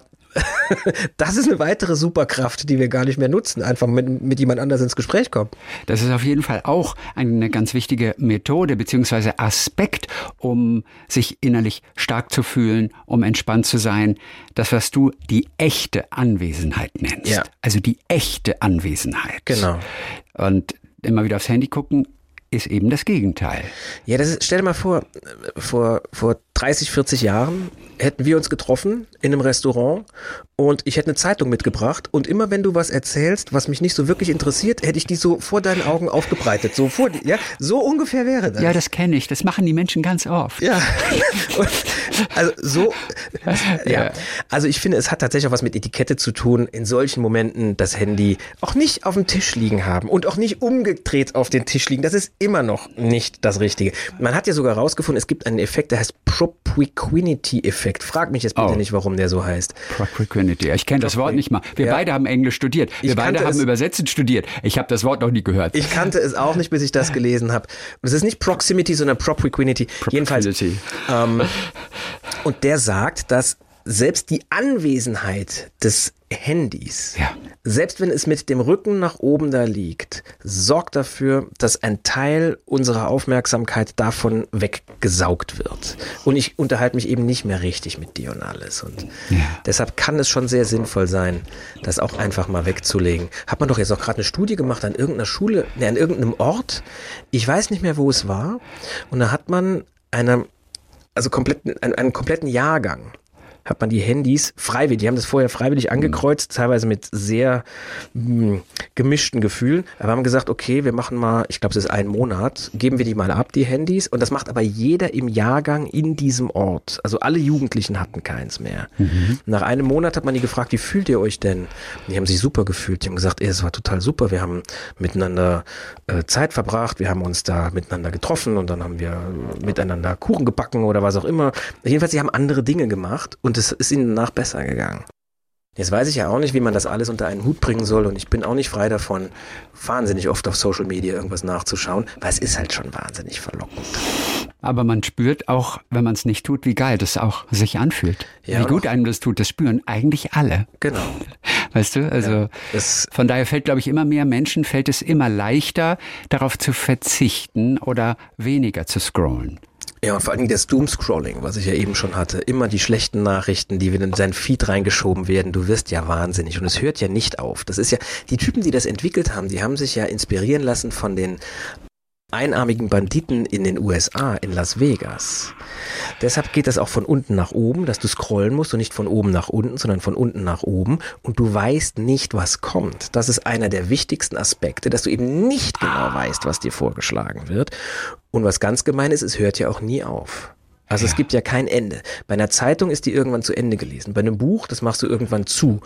das ist eine weitere Superkraft, die wir gar nicht mehr nutzen. Einfach mit jemand anders ins Gespräch kommen. Das ist auf jeden Fall auch eine ganz wichtige Methode bzw. Aspekt, um sich innerlich stark zu fühlen, um entspannt zu sein. Das, was du die echte Anwesenheit nennst. Ja. Also die echte Anwesenheit. Genau. Und immer wieder aufs Handy gucken, ist eben das Gegenteil. Ja, stell dir mal vor 30, 40 Jahren hätten wir uns getroffen in einem Restaurant und ich hätte eine Zeitung mitgebracht und immer wenn du was erzählst, was mich nicht so wirklich interessiert, hätte ich die so vor deinen Augen aufgebreitet. So so ungefähr wäre das. Ja, das kenne ich. Das machen die Menschen ganz oft. Ja. Also ich finde, es hat tatsächlich auch was mit Etikette zu tun, in solchen Momenten das Handy auch nicht auf dem Tisch liegen haben und auch nicht umgedreht auf den Tisch liegen. Das ist immer noch nicht das Richtige. Man hat ja sogar herausgefunden, es gibt einen Effekt, der heißt Propinquity-Effekt. Frag mich jetzt bitte nicht, warum der so heißt. Propinquity. Ich kenne das Wort nicht mal. Wir beide haben Englisch studiert. Wir beide haben Übersetzen studiert. Ich habe das Wort noch nie gehört. Ich kannte es auch nicht, bis ich das gelesen habe. Es ist nicht Proximity, sondern Propinquity. Jedenfalls. Und der sagt, dass selbst die Anwesenheit des Handys, Ja. selbst wenn es mit dem Rücken nach oben da liegt, sorgt dafür, dass ein Teil unserer Aufmerksamkeit davon weggesaugt wird. Und ich unterhalte mich eben nicht mehr richtig mit dir und alles. Und deshalb kann es schon sehr sinnvoll sein, das auch einfach mal wegzulegen. Hat man doch jetzt auch gerade eine Studie gemacht an irgendeiner Schule, an irgendeinem Ort. Ich weiß nicht mehr, wo es war. Und da hat man einen kompletten Jahrgang, hat man die Handys freiwillig, die haben das vorher freiwillig angekreuzt, teilweise mit sehr gemischten Gefühlen, aber haben gesagt, okay, wir machen mal, ich glaube, es ist 1 Monat, geben wir die mal ab, die Handys, und das macht aber jeder im Jahrgang in diesem Ort. Also alle Jugendlichen hatten keins mehr. Nach 1 Monat hat man die gefragt, wie fühlt ihr euch denn? Die haben sich super gefühlt, die haben gesagt, es war total super, wir haben miteinander Zeit verbracht, wir haben uns da miteinander getroffen und dann haben wir miteinander Kuchen gebacken oder was auch immer. Jedenfalls, sie haben andere Dinge gemacht und es ist ihnen danach besser gegangen. Jetzt weiß ich ja auch nicht, wie man das alles unter einen Hut bringen soll und ich bin auch nicht frei davon, wahnsinnig oft auf Social Media irgendwas nachzuschauen, weil es ist halt schon wahnsinnig verlockend. Aber man spürt auch, wenn man es nicht tut, wie geil das auch sich anfühlt. Ja, wie gut einem das tut, das spüren eigentlich alle. Genau. Weißt du, also Ja, von daher fällt, glaube ich, immer mehr Menschen, fällt es immer leichter, darauf zu verzichten oder weniger zu scrollen. Ja, und vor allen Dingen das Doomscrolling, was ich ja eben schon hatte. Immer die schlechten Nachrichten, die in seinen Feed reingeschoben werden. Du wirst ja wahnsinnig. Und es hört ja nicht auf. Das ist ja, die Typen, die das entwickelt haben, die haben sich ja inspirieren lassen von den einarmigen Banditen in den USA, in Las Vegas. Deshalb geht das auch von unten nach oben, dass du scrollen musst und nicht von oben nach unten, sondern von unten nach oben und du weißt nicht, was kommt. Das ist einer der wichtigsten Aspekte, dass du eben nicht genau weißt, was dir vorgeschlagen wird. Und was ganz gemein ist, es hört ja auch nie auf. Also es gibt ja kein Ende. Bei einer Zeitung ist die irgendwann zu Ende gelesen. Bei einem Buch, das machst du irgendwann zu.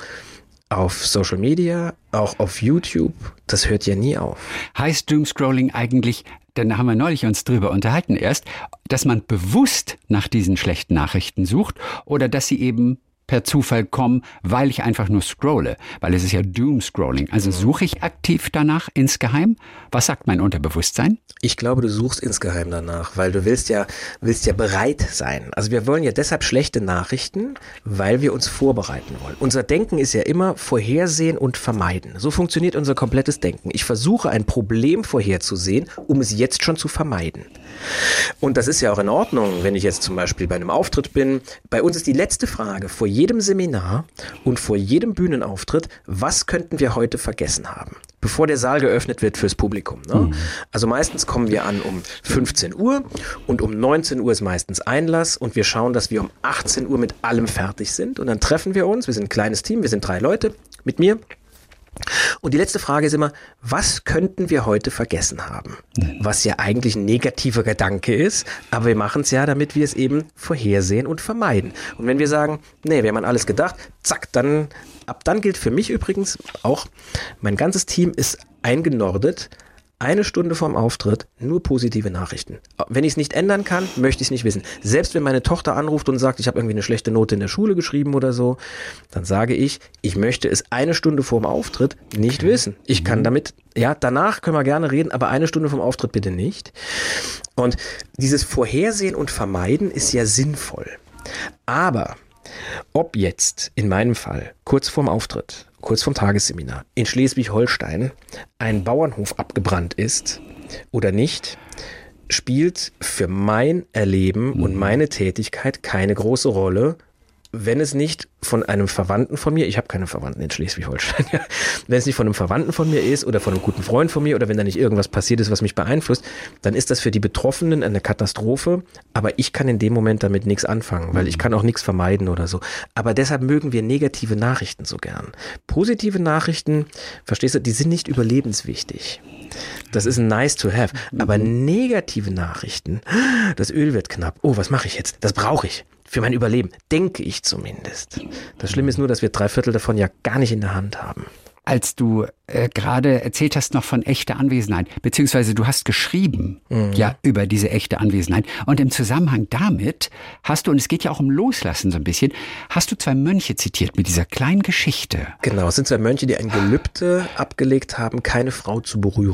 Auf Social Media, auch auf YouTube, das hört ja nie auf. Heißt Doomscrolling eigentlich, denn da haben wir neulich uns drüber unterhalten erst, dass man bewusst nach diesen schlechten Nachrichten sucht oder dass sie eben per Zufall kommen, weil ich einfach nur scrolle, weil es ist ja Doomscrolling. Also suche ich aktiv danach insgeheim? Was sagt mein Unterbewusstsein? Ich glaube, du suchst insgeheim danach, weil du willst ja bereit sein. Also wir wollen ja deshalb schlechte Nachrichten, weil wir uns vorbereiten wollen. Unser Denken ist ja immer vorhersehen und vermeiden. So funktioniert unser komplettes Denken. Ich versuche ein Problem vorherzusehen, um es jetzt schon zu vermeiden. Und das ist ja auch in Ordnung, wenn ich jetzt zum Beispiel bei einem Auftritt bin. Bei uns ist die letzte Frage vor jedem Seminar und vor jedem Bühnenauftritt, was könnten wir heute vergessen haben, bevor der Saal geöffnet wird fürs Publikum. Ne? Also meistens kommen wir an um 15 Uhr und um 19 Uhr ist meistens Einlass und wir schauen, dass wir um 18 Uhr mit allem fertig sind und dann treffen wir uns, wir sind ein kleines Team, wir sind 3 Leute mit mir. Und die letzte Frage ist immer, was könnten wir heute vergessen haben? Was ja eigentlich ein negativer Gedanke ist, aber wir machen es ja, damit wir es eben vorhersehen und vermeiden. Und wenn wir sagen, nee, wir haben an alles gedacht, zack, dann, ab dann gilt für mich übrigens auch, mein ganzes Team ist eingenordet, 1 Stunde vorm Auftritt nur positive Nachrichten. Wenn ich es nicht ändern kann, möchte ich es nicht wissen. Selbst wenn meine Tochter anruft und sagt, ich habe irgendwie eine schlechte Note in der Schule geschrieben oder so, dann sage ich möchte es 1 Stunde vorm Auftritt nicht wissen. Ich kann damit, ja, danach können wir gerne reden, aber 1 Stunde vorm Auftritt bitte nicht. Und dieses Vorhersehen und Vermeiden ist ja sinnvoll. Aber ob jetzt, in meinem Fall, kurz vorm Auftritt, kurz vorm Tagesseminar in Schleswig-Holstein ein Bauernhof abgebrannt ist oder nicht, spielt für mein Erleben und meine Tätigkeit keine große Rolle, wenn es nicht von einem Verwandten von mir, ich habe keine Verwandten in Schleswig-Holstein, wenn es nicht von einem Verwandten von mir ist oder von einem guten Freund von mir oder wenn da nicht irgendwas passiert ist, was mich beeinflusst, dann ist das für die Betroffenen eine Katastrophe, aber ich kann in dem Moment damit nichts anfangen, weil ich kann auch nichts vermeiden oder so. Aber deshalb mögen wir negative Nachrichten so gern. Positive Nachrichten, verstehst du, die sind nicht überlebenswichtig. Das ist ein nice to have. Aber negative Nachrichten, das Öl wird knapp. Oh, was mache ich jetzt? Das brauche ich. Für mein Überleben, denke ich zumindest. Das Schlimme ist nur, dass wir 3/4 davon ja gar nicht in der Hand haben. Als du gerade erzählt hast noch von echter Anwesenheit, beziehungsweise du hast geschrieben ja über diese echte Anwesenheit. Und im Zusammenhang damit hast du, und es geht ja auch um Loslassen so ein bisschen, hast du 2 Mönche zitiert mit dieser kleinen Geschichte. Genau, es sind 2 Mönche, die ein Gelübde abgelegt haben, keine Frau zu berühren.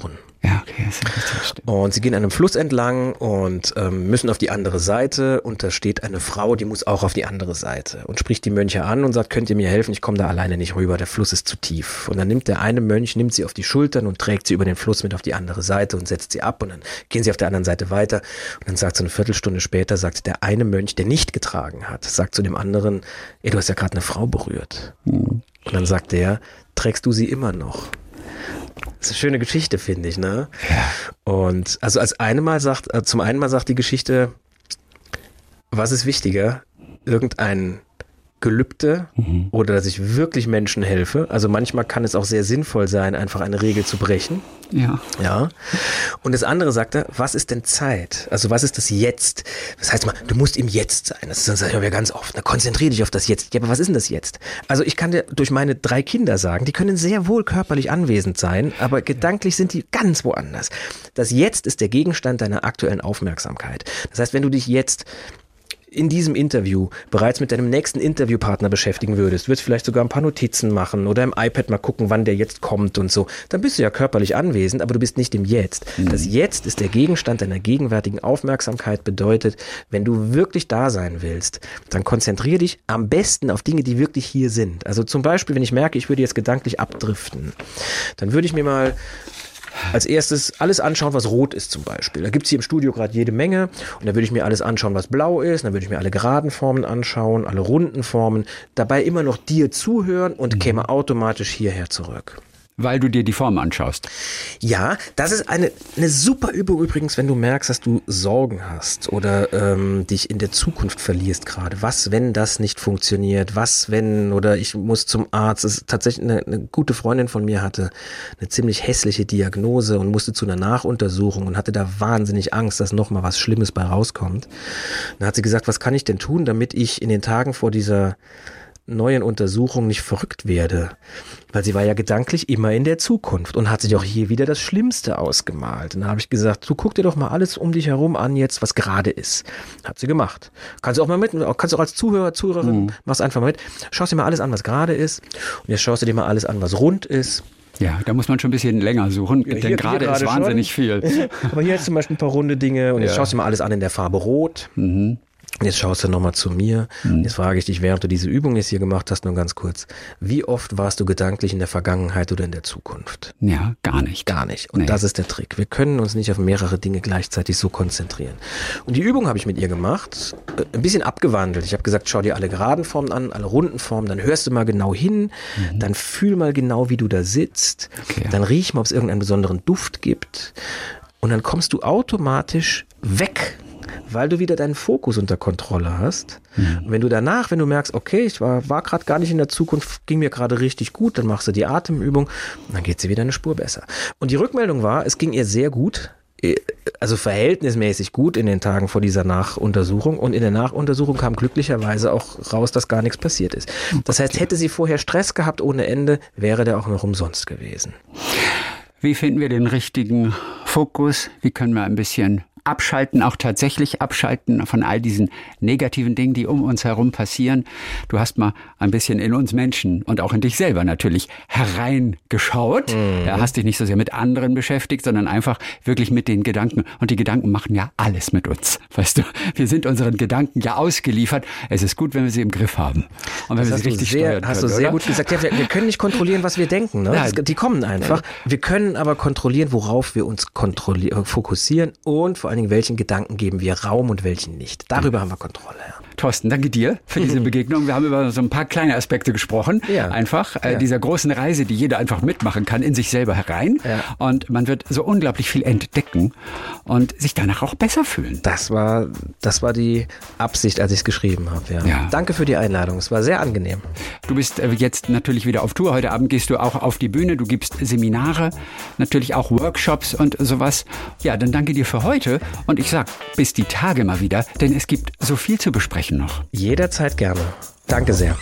Ja, okay, das ist richtig, stimmt. Und sie gehen an einem Fluss entlang und müssen auf die andere Seite und da steht eine Frau, die muss auch auf die andere Seite und spricht die Mönche an und sagt, könnt ihr mir helfen, ich komme da alleine nicht rüber, der Fluss ist zu tief. Und dann nimmt der eine Mönch, nimmt sie auf die Schultern und trägt sie über den Fluss mit auf die andere Seite und setzt sie ab und dann gehen sie auf der anderen Seite weiter und dann sagt so eine Viertelstunde später, sagt der eine Mönch, der nicht getragen hat, sagt zu dem anderen, ey, du hast ja gerade eine Frau berührt. Und dann sagt der, trägst du sie immer noch? Das ist eine schöne Geschichte, finde ich, ne? Ja. Und also zum einen mal sagt die Geschichte, was ist wichtiger? Irgendein Gelübde oder dass ich wirklich Menschen helfe. Also manchmal kann es auch sehr sinnvoll sein, einfach eine Regel zu brechen. Ja. Ja. Und das andere sagt er, was ist denn Zeit? Also was ist das Jetzt? Das heißt mal, du musst im Jetzt sein. Das sagen wir ganz oft. Na, konzentrier dich auf das Jetzt. Ja, aber was ist denn das Jetzt? Also ich kann dir durch meine 3 Kinder sagen, die können sehr wohl körperlich anwesend sein, aber gedanklich sind die ganz woanders. Das Jetzt ist der Gegenstand deiner aktuellen Aufmerksamkeit. Das heißt, wenn du dich jetzt in diesem Interview bereits mit deinem nächsten Interviewpartner beschäftigen würdest, würdest vielleicht sogar ein paar Notizen machen oder im iPad mal gucken, wann der jetzt kommt und so, dann bist du ja körperlich anwesend, aber du bist nicht im Jetzt. Das Jetzt ist der Gegenstand deiner gegenwärtigen Aufmerksamkeit, bedeutet, wenn du wirklich da sein willst, dann konzentriere dich am besten auf Dinge, die wirklich hier sind. Also zum Beispiel, wenn ich merke, ich würde jetzt gedanklich abdriften, dann würde ich mir mal als erstes alles anschauen, was rot ist zum Beispiel. Da gibt es hier im Studio gerade jede Menge und da würde ich mir alles anschauen, was blau ist. Dann würde ich mir alle geraden Formen anschauen, alle runden Formen. Dabei immer noch dir zuhören und käme automatisch hierher zurück. Weil du dir die Form anschaust. Ja, das ist eine super Übung übrigens, wenn du merkst, dass du Sorgen hast oder dich in der Zukunft verlierst gerade. Was, wenn das nicht funktioniert? Was, wenn, oder ich muss zum Arzt. Das ist tatsächlich eine gute Freundin von mir hatte eine ziemlich hässliche Diagnose und musste zu einer Nachuntersuchung und hatte da wahnsinnig Angst, dass nochmal was Schlimmes bei rauskommt. Dann hat sie gesagt, was kann ich denn tun, damit ich in den Tagen vor dieser neuen Untersuchung nicht verrückt werde, weil sie war ja gedanklich immer in der Zukunft und hat sich auch hier wieder das Schlimmste ausgemalt. Und da habe ich gesagt, du guck dir doch mal alles um dich herum an jetzt, was gerade ist. Hat sie gemacht. Kannst du auch mal mit, kannst du auch als Zuhörerin, machst einfach mal mit, schaust dir mal alles an, was gerade ist und jetzt schaust du dir mal alles an, was rund ist. Ja, da muss man schon ein bisschen länger suchen, Ja, denn gerade ist wahnsinnig schon viel. Aber hier ist zum Beispiel ein paar runde Dinge und jetzt schaust du dir mal alles an in der Farbe Rot. Und jetzt schaust du nochmal zu mir. Jetzt frage ich dich, während du diese Übung jetzt hier gemacht hast, nur ganz kurz. Wie oft warst du gedanklich in der Vergangenheit oder in der Zukunft? Ja, gar nicht. Gar nicht. Und das ist der Trick. Wir können uns nicht auf mehrere Dinge gleichzeitig so konzentrieren. Und die Übung habe ich mit ihr gemacht, ein bisschen abgewandelt. Ich habe gesagt, schau dir alle geraden Formen an, alle runden Formen, dann hörst du mal genau hin, dann fühl mal genau, wie du da sitzt, dann riech mal, ob es irgendeinen besonderen Duft gibt und dann kommst du automatisch weg, weil du wieder deinen Fokus unter Kontrolle hast. Und wenn du danach, wenn du merkst, okay, ich war gerade gar nicht in der Zukunft, ging mir gerade richtig gut, dann machst du die Atemübung und dann geht sie wieder eine Spur besser. Und die Rückmeldung war, es ging ihr sehr gut, also verhältnismäßig gut in den Tagen vor dieser Nachuntersuchung und in der Nachuntersuchung kam glücklicherweise auch raus, dass gar nichts passiert ist. Das heißt, hätte sie vorher Stress gehabt ohne Ende, wäre der auch noch umsonst gewesen. Wie finden wir den richtigen Fokus? Wie können wir ein bisschen abschalten, auch tatsächlich abschalten von all diesen negativen Dingen, die um uns herum passieren? Du hast mal ein bisschen in uns Menschen und auch in dich selber natürlich hereingeschaut. Ja, hast dich nicht so sehr mit anderen beschäftigt, sondern einfach wirklich mit den Gedanken. Und die Gedanken machen ja alles mit uns. Weißt du, wir sind unseren Gedanken ja ausgeliefert. Es ist gut, wenn wir sie im Griff haben. Und wenn wir sie richtig steuern können, hast du sehr gut gesagt. Ja, wir können nicht kontrollieren, was wir denken. Ne? Ja. Die kommen einfach. Wir können aber kontrollieren, worauf wir uns fokussieren und vor allen Dingen, welchen Gedanken geben wir Raum und welchen nicht. Darüber haben wir Kontrolle. Ja. Thorsten, danke dir für diese Begegnung. Wir haben über so ein paar kleine Aspekte gesprochen. Ja. Einfach dieser großen Reise, die jeder einfach mitmachen kann, in sich selber herein. Ja. Und man wird so unglaublich viel entdecken und sich danach auch besser fühlen. Das war die Absicht, als ich es geschrieben habe. Ja. Ja. Danke für die Einladung. Es war sehr angenehm. Du bist jetzt natürlich wieder auf Tour. Heute Abend gehst du auch auf die Bühne. Du gibst Seminare, natürlich auch Workshops und sowas. Ja, dann danke dir für heute. Und ich sag, bis die Tage mal wieder, denn es gibt so viel zu besprechen noch. Jederzeit gerne. Danke sehr.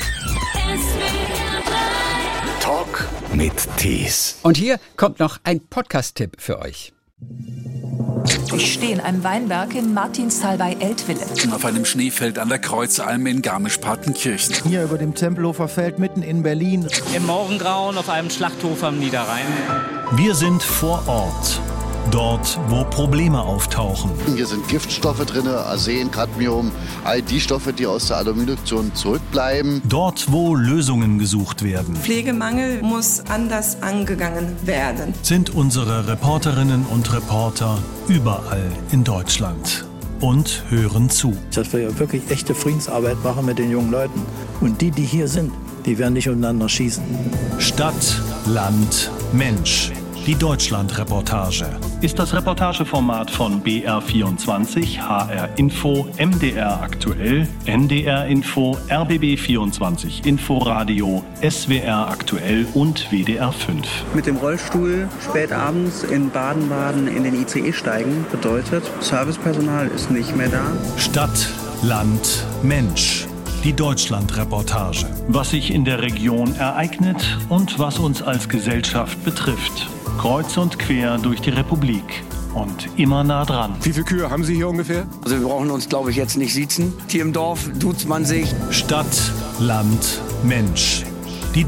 Talk mit Tees. Und hier kommt noch ein Podcast-Tipp für euch. Ich stehe in einem Weinberg in Martinsthal bei Eltville. Auf einem Schneefeld an der Kreuzalm in Garmisch-Partenkirchen. Hier über dem Tempelhofer Feld mitten in Berlin. Im Morgengrauen auf einem Schlachthof am Niederrhein. Wir sind vor Ort. Dort, wo Probleme auftauchen. Hier sind Giftstoffe drin, Arsen, Cadmium, all die Stoffe, die aus der Aluminiumduktion zurückbleiben. Dort, wo Lösungen gesucht werden. Pflegemangel muss anders angegangen werden. Sind unsere Reporterinnen und Reporter überall in Deutschland und hören zu. Dass wir ja wirklich echte Friedensarbeit machen mit den jungen Leuten. Und die hier sind, die werden nicht untereinander schießen. Stadt, Land, Mensch. Die Deutschland-Reportage ist das Reportageformat von BR24, HR Info, MDR Aktuell, NDR Info, RBB24 Inforadio, SWR Aktuell und WDR 5. Mit dem Rollstuhl spät abends in Baden-Baden in den ICE steigen bedeutet, Servicepersonal ist nicht mehr da. Stadt, Land, Mensch. Die Deutschland-Reportage. Was sich in der Region ereignet und was uns als Gesellschaft betrifft. Kreuz und quer durch die Republik und immer nah dran. Wie viele Kühe haben Sie hier ungefähr? Also wir brauchen uns, glaube ich, jetzt nicht siezen. Hier im Dorf duzt man sich. Stadt, Land, Mensch. Die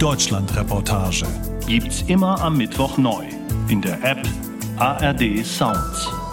Deutschland-Reportage. Gibt's immer am Mittwoch neu. In der App ARD Sounds.